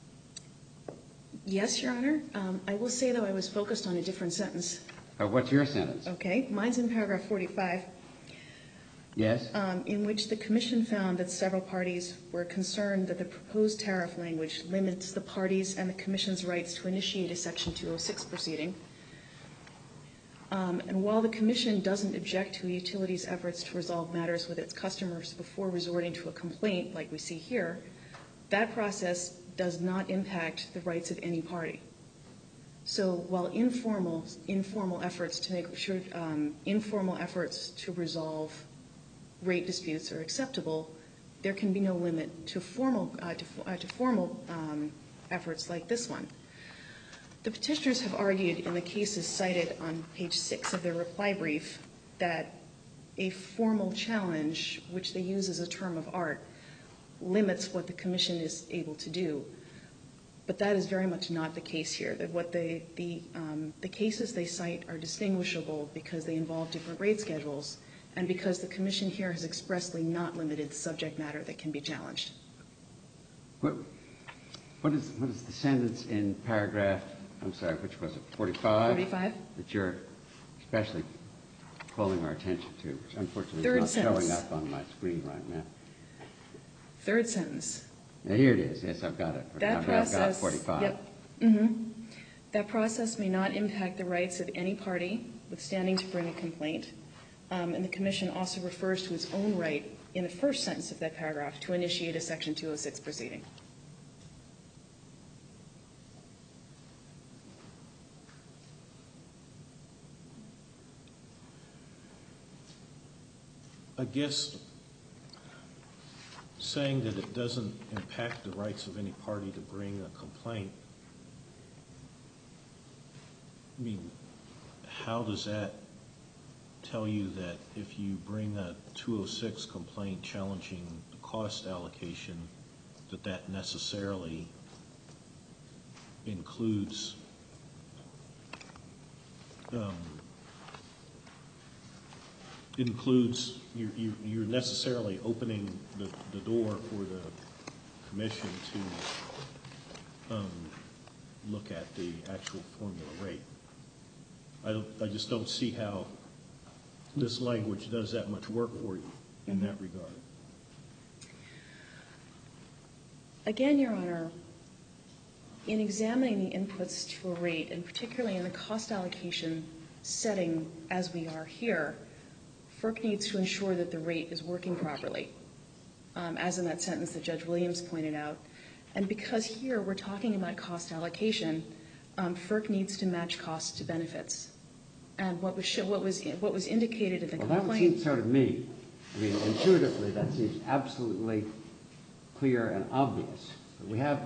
Yes, Your Honor. I will say, though, I was focused on a different sentence. What's your sentence? Okay. Mine's in paragraph 45. Yes. In which the commission found that several parties were concerned that the proposed tariff language limits the parties and the commission's rights to initiate a Section 206 proceeding. And while the commission doesn't object to a utility's efforts to resolve matters with its customers before resorting to a complaint like we see here, that process does not impact the rights of any party. So while informal efforts to make sure informal efforts to resolve rate disputes are acceptable, there can be no limit to formal efforts like this one. The petitioners have argued in the cases cited on page 6 of their reply brief that a formal challenge, which they use as a term of art, limits what the commission is able to do. But that is very much not the case here. That what the cases they cite are distinguishable because they involve different rate schedules and because the commission here has expressly not limited the subject matter that can be challenged. What is the sentence in paragraph, I'm sorry, which was it, 45? 45. That you're especially calling our attention to, which unfortunately Third is not sentence. showing up on my screen right now. Third sentence. Now, here it is. Yes, I've got it. That process, I've got 45. Yep. Mm-hmm. That process may not impact the rights of any party withstanding to bring a complaint. And the commission also refers to its own right in the first sentence of that paragraph to initiate a Section 206 proceeding. I guess saying that it doesn't impact the rights of any party to bring a complaint, I mean, how does that tell you that if you bring a 206 complaint challenging the cost allocation, that that necessarily includes you're necessarily opening the door for the commission to look at the actual formula rate. I just don't see how this language does that much work for you in that regard. Again, Your Honor, in examining the inputs to a rate, and particularly in the cost allocation setting as we are here, FERC needs to ensure that the rate is working properly, as in that sentence that Judge Williams pointed out. And because here we're talking about cost allocation, FERC needs to match costs to benefits. And what was indicated in the complaint. Well, that would seem so to me. I mean, intuitively, that seems absolutely clear and obvious. But we have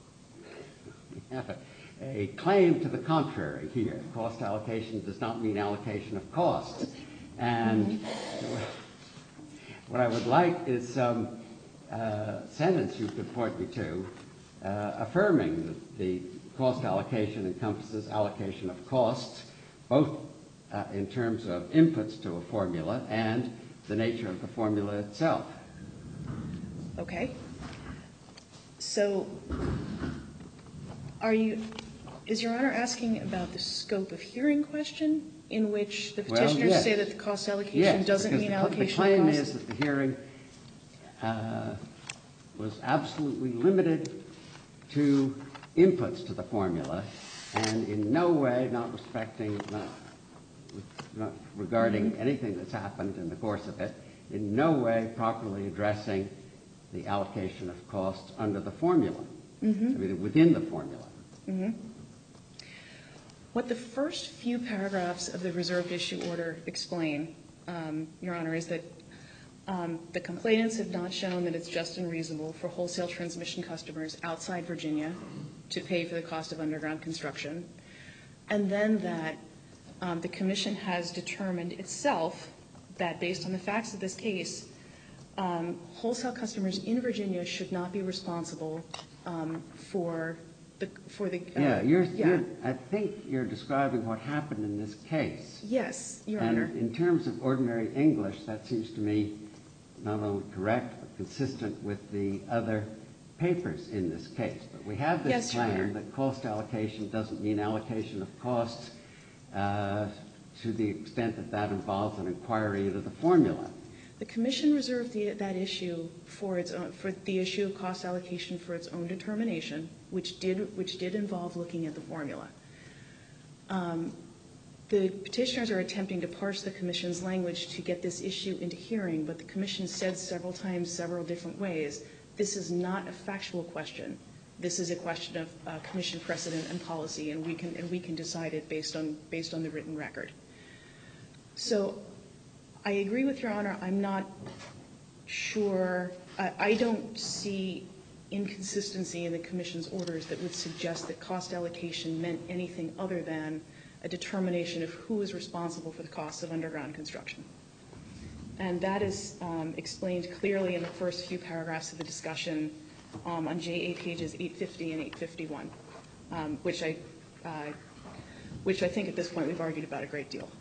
a claim to the contrary here. Cost allocation does not mean allocation of costs. And what I would like is some sentence you could point me to affirming that the cost allocation encompasses allocation of costs, both in terms of inputs to a formula and the nature of the formula itself. Okay. So is Your Honor asking about the scope of hearing question in which the petitioners say that the cost allocation doesn't mean allocation of costs? The claim is that the hearing was absolutely limited to inputs to the formula and in no way, not regarding anything that's happened in the course of it, in no way properly addressing the allocation of costs under the formula, I mean, within the formula. What the first few paragraphs of the reserved issue order explain, Your Honor, is that the complainants have not shown that it's just and reasonable for wholesale transmission customers outside Virginia to pay for the cost of underground construction, and then that the Commission has determined itself that based on the facts of this case, wholesale customers in Virginia should not be responsible for the I think you're describing what happened in this case. Yes, Your Honor. And in terms of ordinary English, that seems to me not only correct but consistent with the other papers in this case. But we have this claim that cost allocation doesn't mean allocation of costs to the extent that that involves an inquiry into the formula. The Commission reserved that issue for the issue of cost allocation for its own determination, which did involve looking at the formula. The petitioners are attempting to parse the Commission's language to get this issue into hearing, but the Commission said several times, several different ways, this is not a factual question. This is a question of Commission precedent and policy, and we can decide it based on the written record. So I agree with Your Honor. I'm not sure. I don't see inconsistency in the Commission's orders that would suggest that cost allocation meant anything other than a determination of who is responsible for the costs of underground construction. And that is explained clearly in the first few paragraphs of the discussion on JA pages 850 and 851, which I think at this point we've argued about a great deal.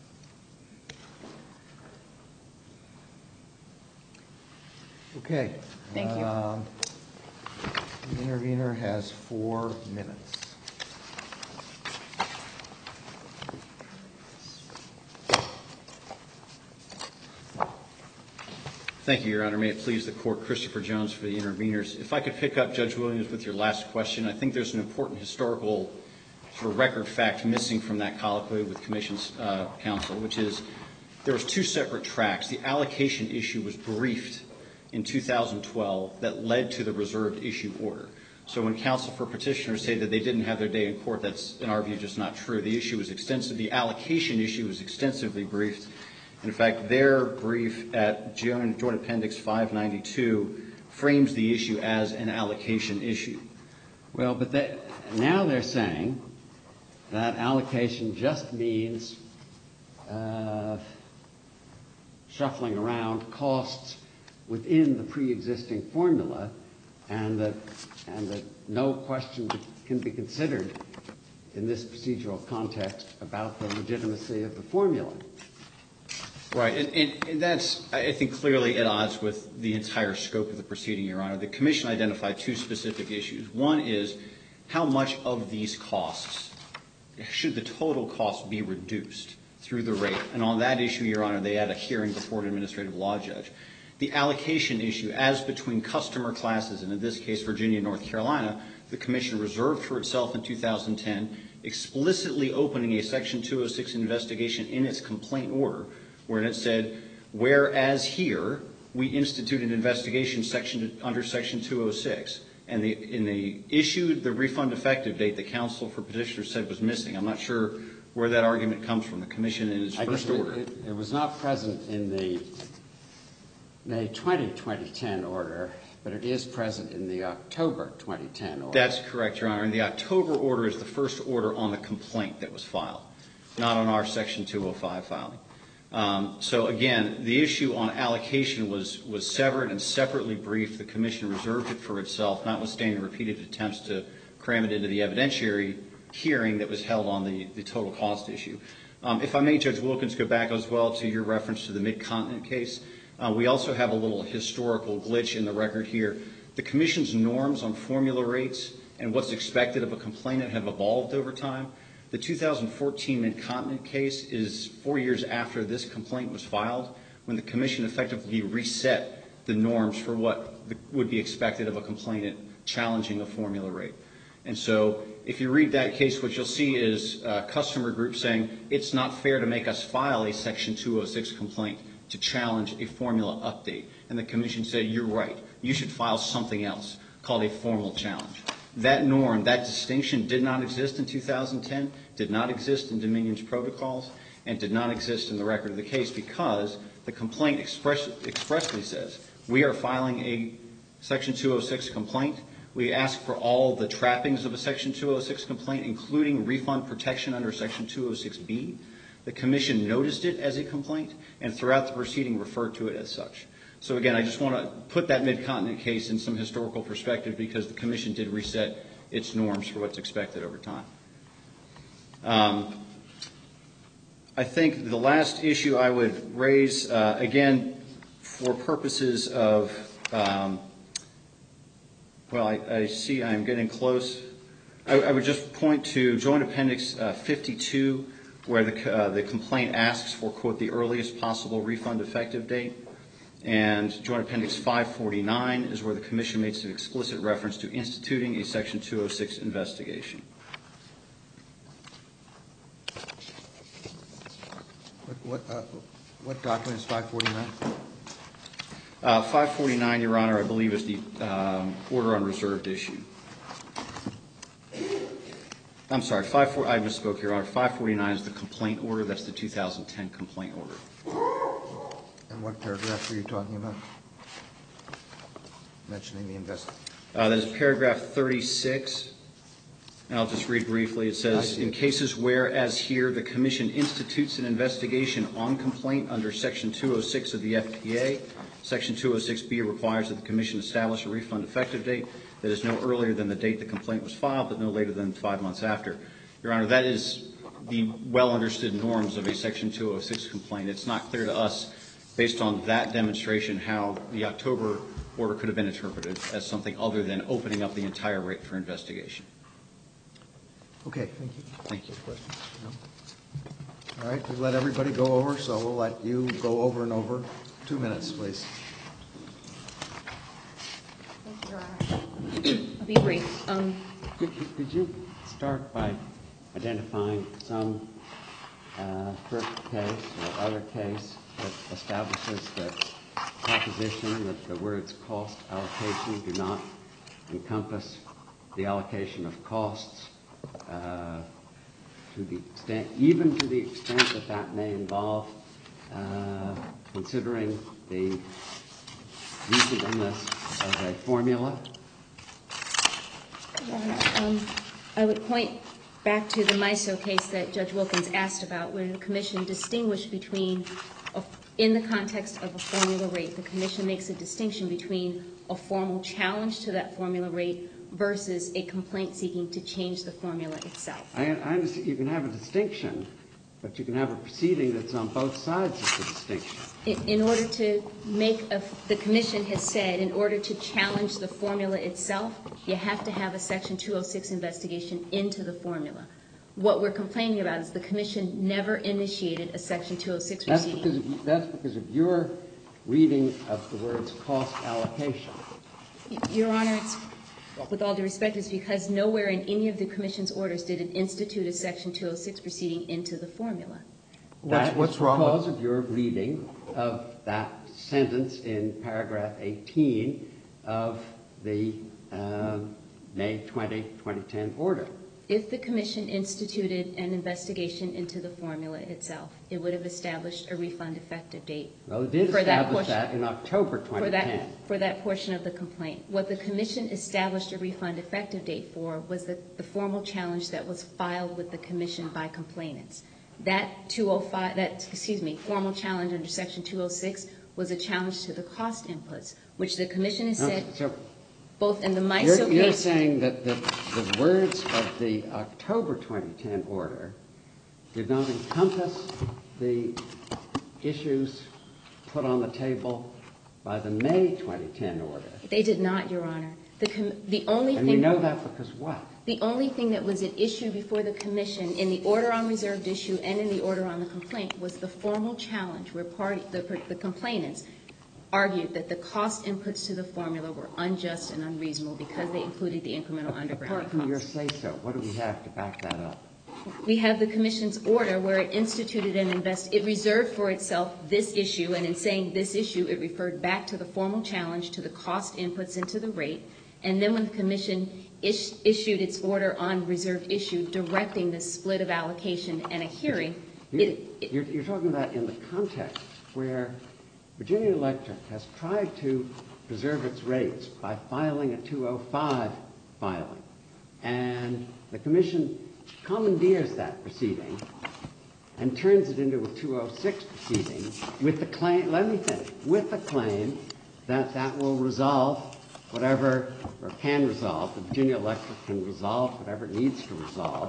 Okay. Thank you. The intervener has 4 minutes. Thank you, Your Honor. May it please the Court, Christopher Jones for the interveners. If I could pick up, Judge Williams, with your last question, I think there's an important historical sort of record fact missing from that colloquy with Commission's counsel, which is there was 2 separate tracks. The allocation issue was briefed in 2012 that led to the reserved issue order. So when counsel for petitioners say that they didn't have their day in court, that's, in our view, just not true. The issue was extensive. The allocation issue was extensively briefed. In fact, their brief at Joint Appendix 592 frames the issue as an allocation issue. Well, but now they're saying that allocation just means shuffling around costs within the pre-existing formula, and that no question can be considered in this procedural context about the legitimacy of the formula. Right, and that's, I think, clearly at odds with the entire scope of the proceeding, Your Honor. The Commission identified 2 specific issues. One is how much of these costs should the total cost be reduced through the rate. And on that issue, Your Honor, they had a hearing before an administrative law judge. The allocation issue, as between customer classes, and in this case Virginia and North Carolina, the Commission reserved for itself in 2010, explicitly opening a Section 206 investigation in its complaint order, wherein it said, whereas here we institute an investigation under Section 206, and they issued the refund effective date that counsel for petitioners said was missing. I'm not sure where that argument comes from. The Commission in its first order. It was not present in the May 2010 order, but it is present in the October 2010 order. That's correct, Your Honor. And the October order is the first order on the complaint that was filed, not on our Section 205 filing. So again, the issue on allocation was severed and separately briefed. The Commission reserved it for itself, notwithstanding repeated attempts to cram it into the evidentiary hearing that was held on the total cost issue. If I may, Judge Wilkins, go back as well to your reference to the Mid-Continent case. We also have a little historical glitch in the record here. The Commission's norms on formula rates and what's expected of a complainant have evolved over time. The 2014 Mid-Continent case is 4 years after this complaint was filed, when the Commission effectively reset the norms for what would be expected of a complainant challenging a formula rate. And so if you read that case, what you'll see is customer groups saying it's not fair to make us file a Section 206 complaint to challenge a formula update. And the Commission said, you're right, you should file something else called a formal challenge. That norm, that distinction did not exist in 2010, did not exist in Dominion's protocols, and did not exist in the record of the case because the complaint expressly says, we are filing a Section 206 complaint. We ask for all the trappings of a Section 206 complaint, including refund protection under Section 206B. The Commission noticed it as a complaint, and throughout the proceeding referred to it as such. So again, I just want to put that Mid-Continent case in some historical perspective because the Commission did reset its norms for what's expected over time. I think the last issue I would raise, again, for purposes of, well, I see I'm getting close. I would just point to Joint Appendix 52, where the complaint asks for, quote, the earliest possible refund effective date. And Joint Appendix 549 is where the Commission makes an explicit reference to instituting a Section 206 investigation. What document is 549? 549, Your Honor, I believe is the order on reserved issue. I'm sorry, I misspoke, Your Honor. 549 is the complaint order. That's the 2010 complaint order. And what paragraph are you talking about? Mentioning the investigation. That is paragraph 36. And I'll just read briefly. It says, in cases where, as here, the Commission institutes an investigation on complaint under Section 206 of the FPA, Section 206B requires that the Commission establish a refund effective date that is no earlier than the date the complaint was filed, but no later than 5 months after. Your Honor, that is the well-understood norms of a Section 206 complaint. It's not clear to us, based on that demonstration, how the October order could have been interpreted as something other than opening up the entire rate for investigation. Okay, thank you. Thank you. Questions? No? All right, we've let everybody go over, so we'll let you go over and over. 2 minutes, please. Thank you, Your Honor. I'll be brief. Could you start by identifying some FERC case or other case that establishes the proposition that the words cost allocation do not encompass the allocation of costs to the extent, even to the extent that that may involve considering the reasonableness of a formula? Your Honor, I would point back to the MISO case that Judge Wilkins asked about, where the Commission distinguished between, in the context of a formula rate, the Commission makes a distinction between a formal challenge to that formula rate versus a complaint seeking to change the formula itself. I understand you can have a distinction, But you can have a proceeding that's on both sides of the distinction. In order to make the Commission has said, in order to challenge the formula itself, you have to have a Section 206 investigation into the formula. What we're complaining about is the Commission never initiated a Section 206 proceeding. That's because of your reading of the words cost allocation. Your Honor, with all due respect, it's because nowhere in any of the Commission's orders did it institute a Section 206 proceeding into the formula. What's wrong with because of your reading of that sentence in paragraph 18 of the May 20, 2010 order. If the Commission instituted an investigation into the formula itself, it would have established a refund effective date. Well, it did establish that in October 2010. For that portion of the complaint. What the Commission established a refund effective date for was the formal challenge that was filed with the Commission by complainants. That formal challenge under Section 206 was a challenge to the cost inputs, which the Commission has said both in the MISO case. You're saying that the words of the October 2010 order did not encompass the issues put on the table by the May 2010 order. They did not, Your Honor. The only and thing, we know that because what? The only thing that was at issue before the Commission in the order on reserved issue and in the order on the complaint was the formal challenge where the complainants argued that the cost inputs to the formula were unjust and unreasonable because they included the incremental underground Apart from costs. your say-so, what do we have to back that up? We have the Commission's order where it instituted it reserved for itself this issue, and in saying this issue, it referred back to the formal challenge to the cost inputs into the rate. And then when the Commission issued its order on reserved issue directing the split of allocation and a hearing, You're talking about in the context where Virginia Electric has tried to preserve its rates by filing a 205 filing. And the Commission commandeers that proceeding and turns it into a 206 proceeding with the claim, let me finish, with the claim that that will resolve whatever, or can resolve, the Virginia Electric can resolve whatever it needs to resolve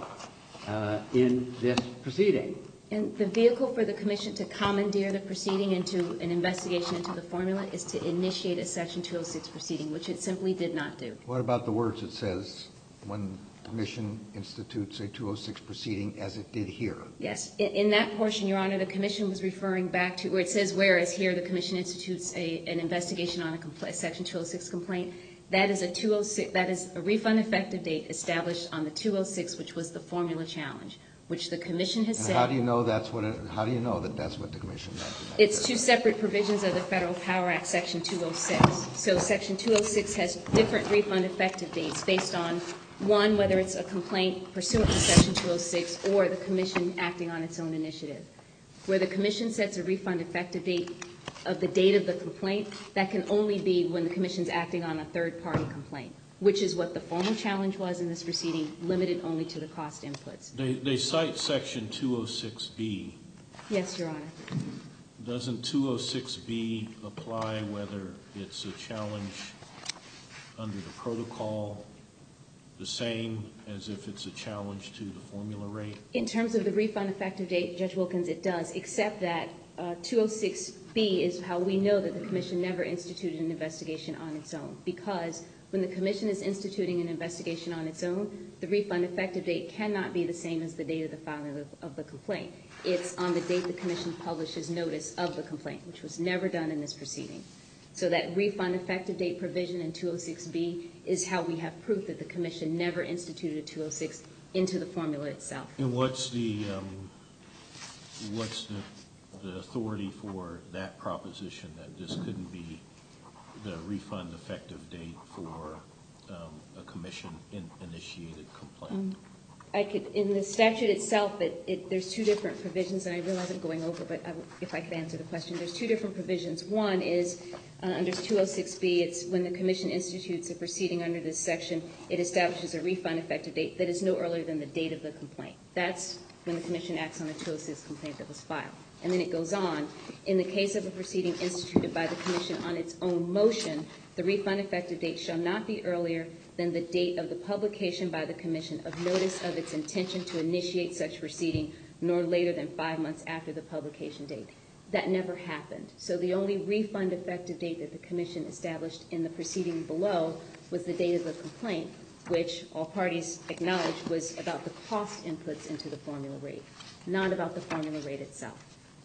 in this proceeding. And the vehicle for the Commission to commandeer the proceeding into an investigation into the formula is to initiate a Section 206 proceeding, which it simply did not do. What about the words it says when the Commission institutes a 206 proceeding as it did here? Yes. In that portion, Your Honor, the Commission was referring back to where it says, whereas here the Commission institutes an investigation on a Section 206 complaint. That is a refund effective date established on the 206, which was the formula challenge, which the Commission has said. And how do you know that's what the Commission meant? It's two separate provisions of the Federal Power Act, Section 206. So Section 206 has different refund effective dates based on, one, whether it's a complaint pursuant to Section 206 or the Commission acting on its own initiative. Where the Commission sets a refund effective date of the date of the complaint, that can only be when the Commission's acting on a third-party complaint, which is what the formal challenge was in this proceeding, limited only to the cost inputs. They cite Section 206B. Yes, Your Honor. Doesn't 206B apply whether it's a challenge under the protocol the same as if it's a challenge to the formula rate? In terms of the refund effective date, Judge Wilkins, it does, except that 206B is how we know that the Commission never instituted an investigation on its own, because when the Commission is instituting an investigation on its own, the refund effective date cannot be the same as the date of the filing of the complaint. It's on the date the Commission publishes notice of the complaint, which was never done in this proceeding. So that refund effective date provision in 206B is how we have proof that the Commission never instituted a 206 into the formula itself. And what's the authority for that proposition, that this couldn't be the refund effective date for a Commission-initiated complaint? In the statute itself, there's two different provisions, and I realize I'm going over, but if I could answer the question. There's two different provisions. One is under 206B, it's when the Commission institutes a proceeding under this section, it establishes a refund effective date that is no earlier than the date of the complaint. That's when the Commission acts on a 206 complaint that was filed. And then it goes on. In the case of a proceeding instituted by the Commission on its own motion, the refund effective date shall not be earlier than the date of the publication by the Commission of notice of its intention to initiate such proceeding nor later than 5 months after the publication date. That never happened. So the only refund effective date that the Commission established in the proceeding below was the date of the complaint, which all parties acknowledged was about the cost inputs into the formula rate, not about the formula rate itself.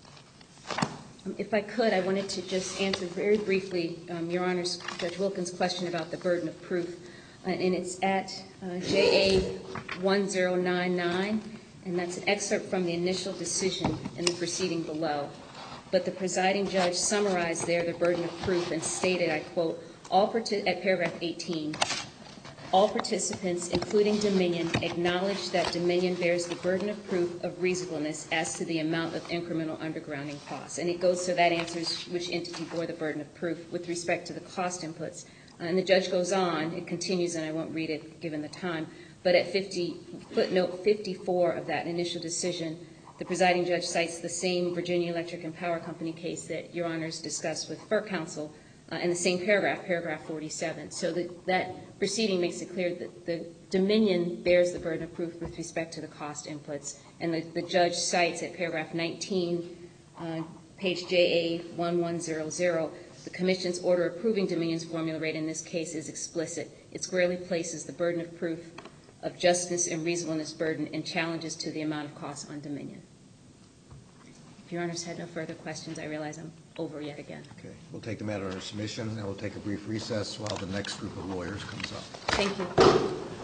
If I could, I wanted to just answer very briefly Your Honor's, Judge Wilkins' question about the burden of proof. And it's at JA 1099, and that's an excerpt from the initial decision in the proceeding below. But the presiding judge summarized there the burden of proof and stated, I quote, at paragraph 18, all participants, including Dominion, acknowledge that Dominion bears the burden of proof of reasonableness as to the amount of incremental undergrounding costs. And it goes to that answers which entity bore the burden of proof with respect to the cost inputs. And the judge goes on, it continues, and I won't read it given the time, but at footnote 54 of that initial decision, the presiding judge cites the same Virginia Electric and Power Company case that Your Honors discussed with FERC counsel in the same paragraph, paragraph 47. So that proceeding makes it clear that the Dominion bears the burden of proof with respect to the cost inputs. And the judge cites at paragraph 19, page JA 1100, the Commission's order approving Dominion's formula rate in this case is explicit. It squarely places the burden of proof of justice and reasonableness burden and challenges to the amount of costs on Dominion. If Your Honors had no further questions, I realize I'm over yet again. Okay. We'll take the matter under submission, and we'll take a brief recess while the next group of lawyers comes up. Thank you.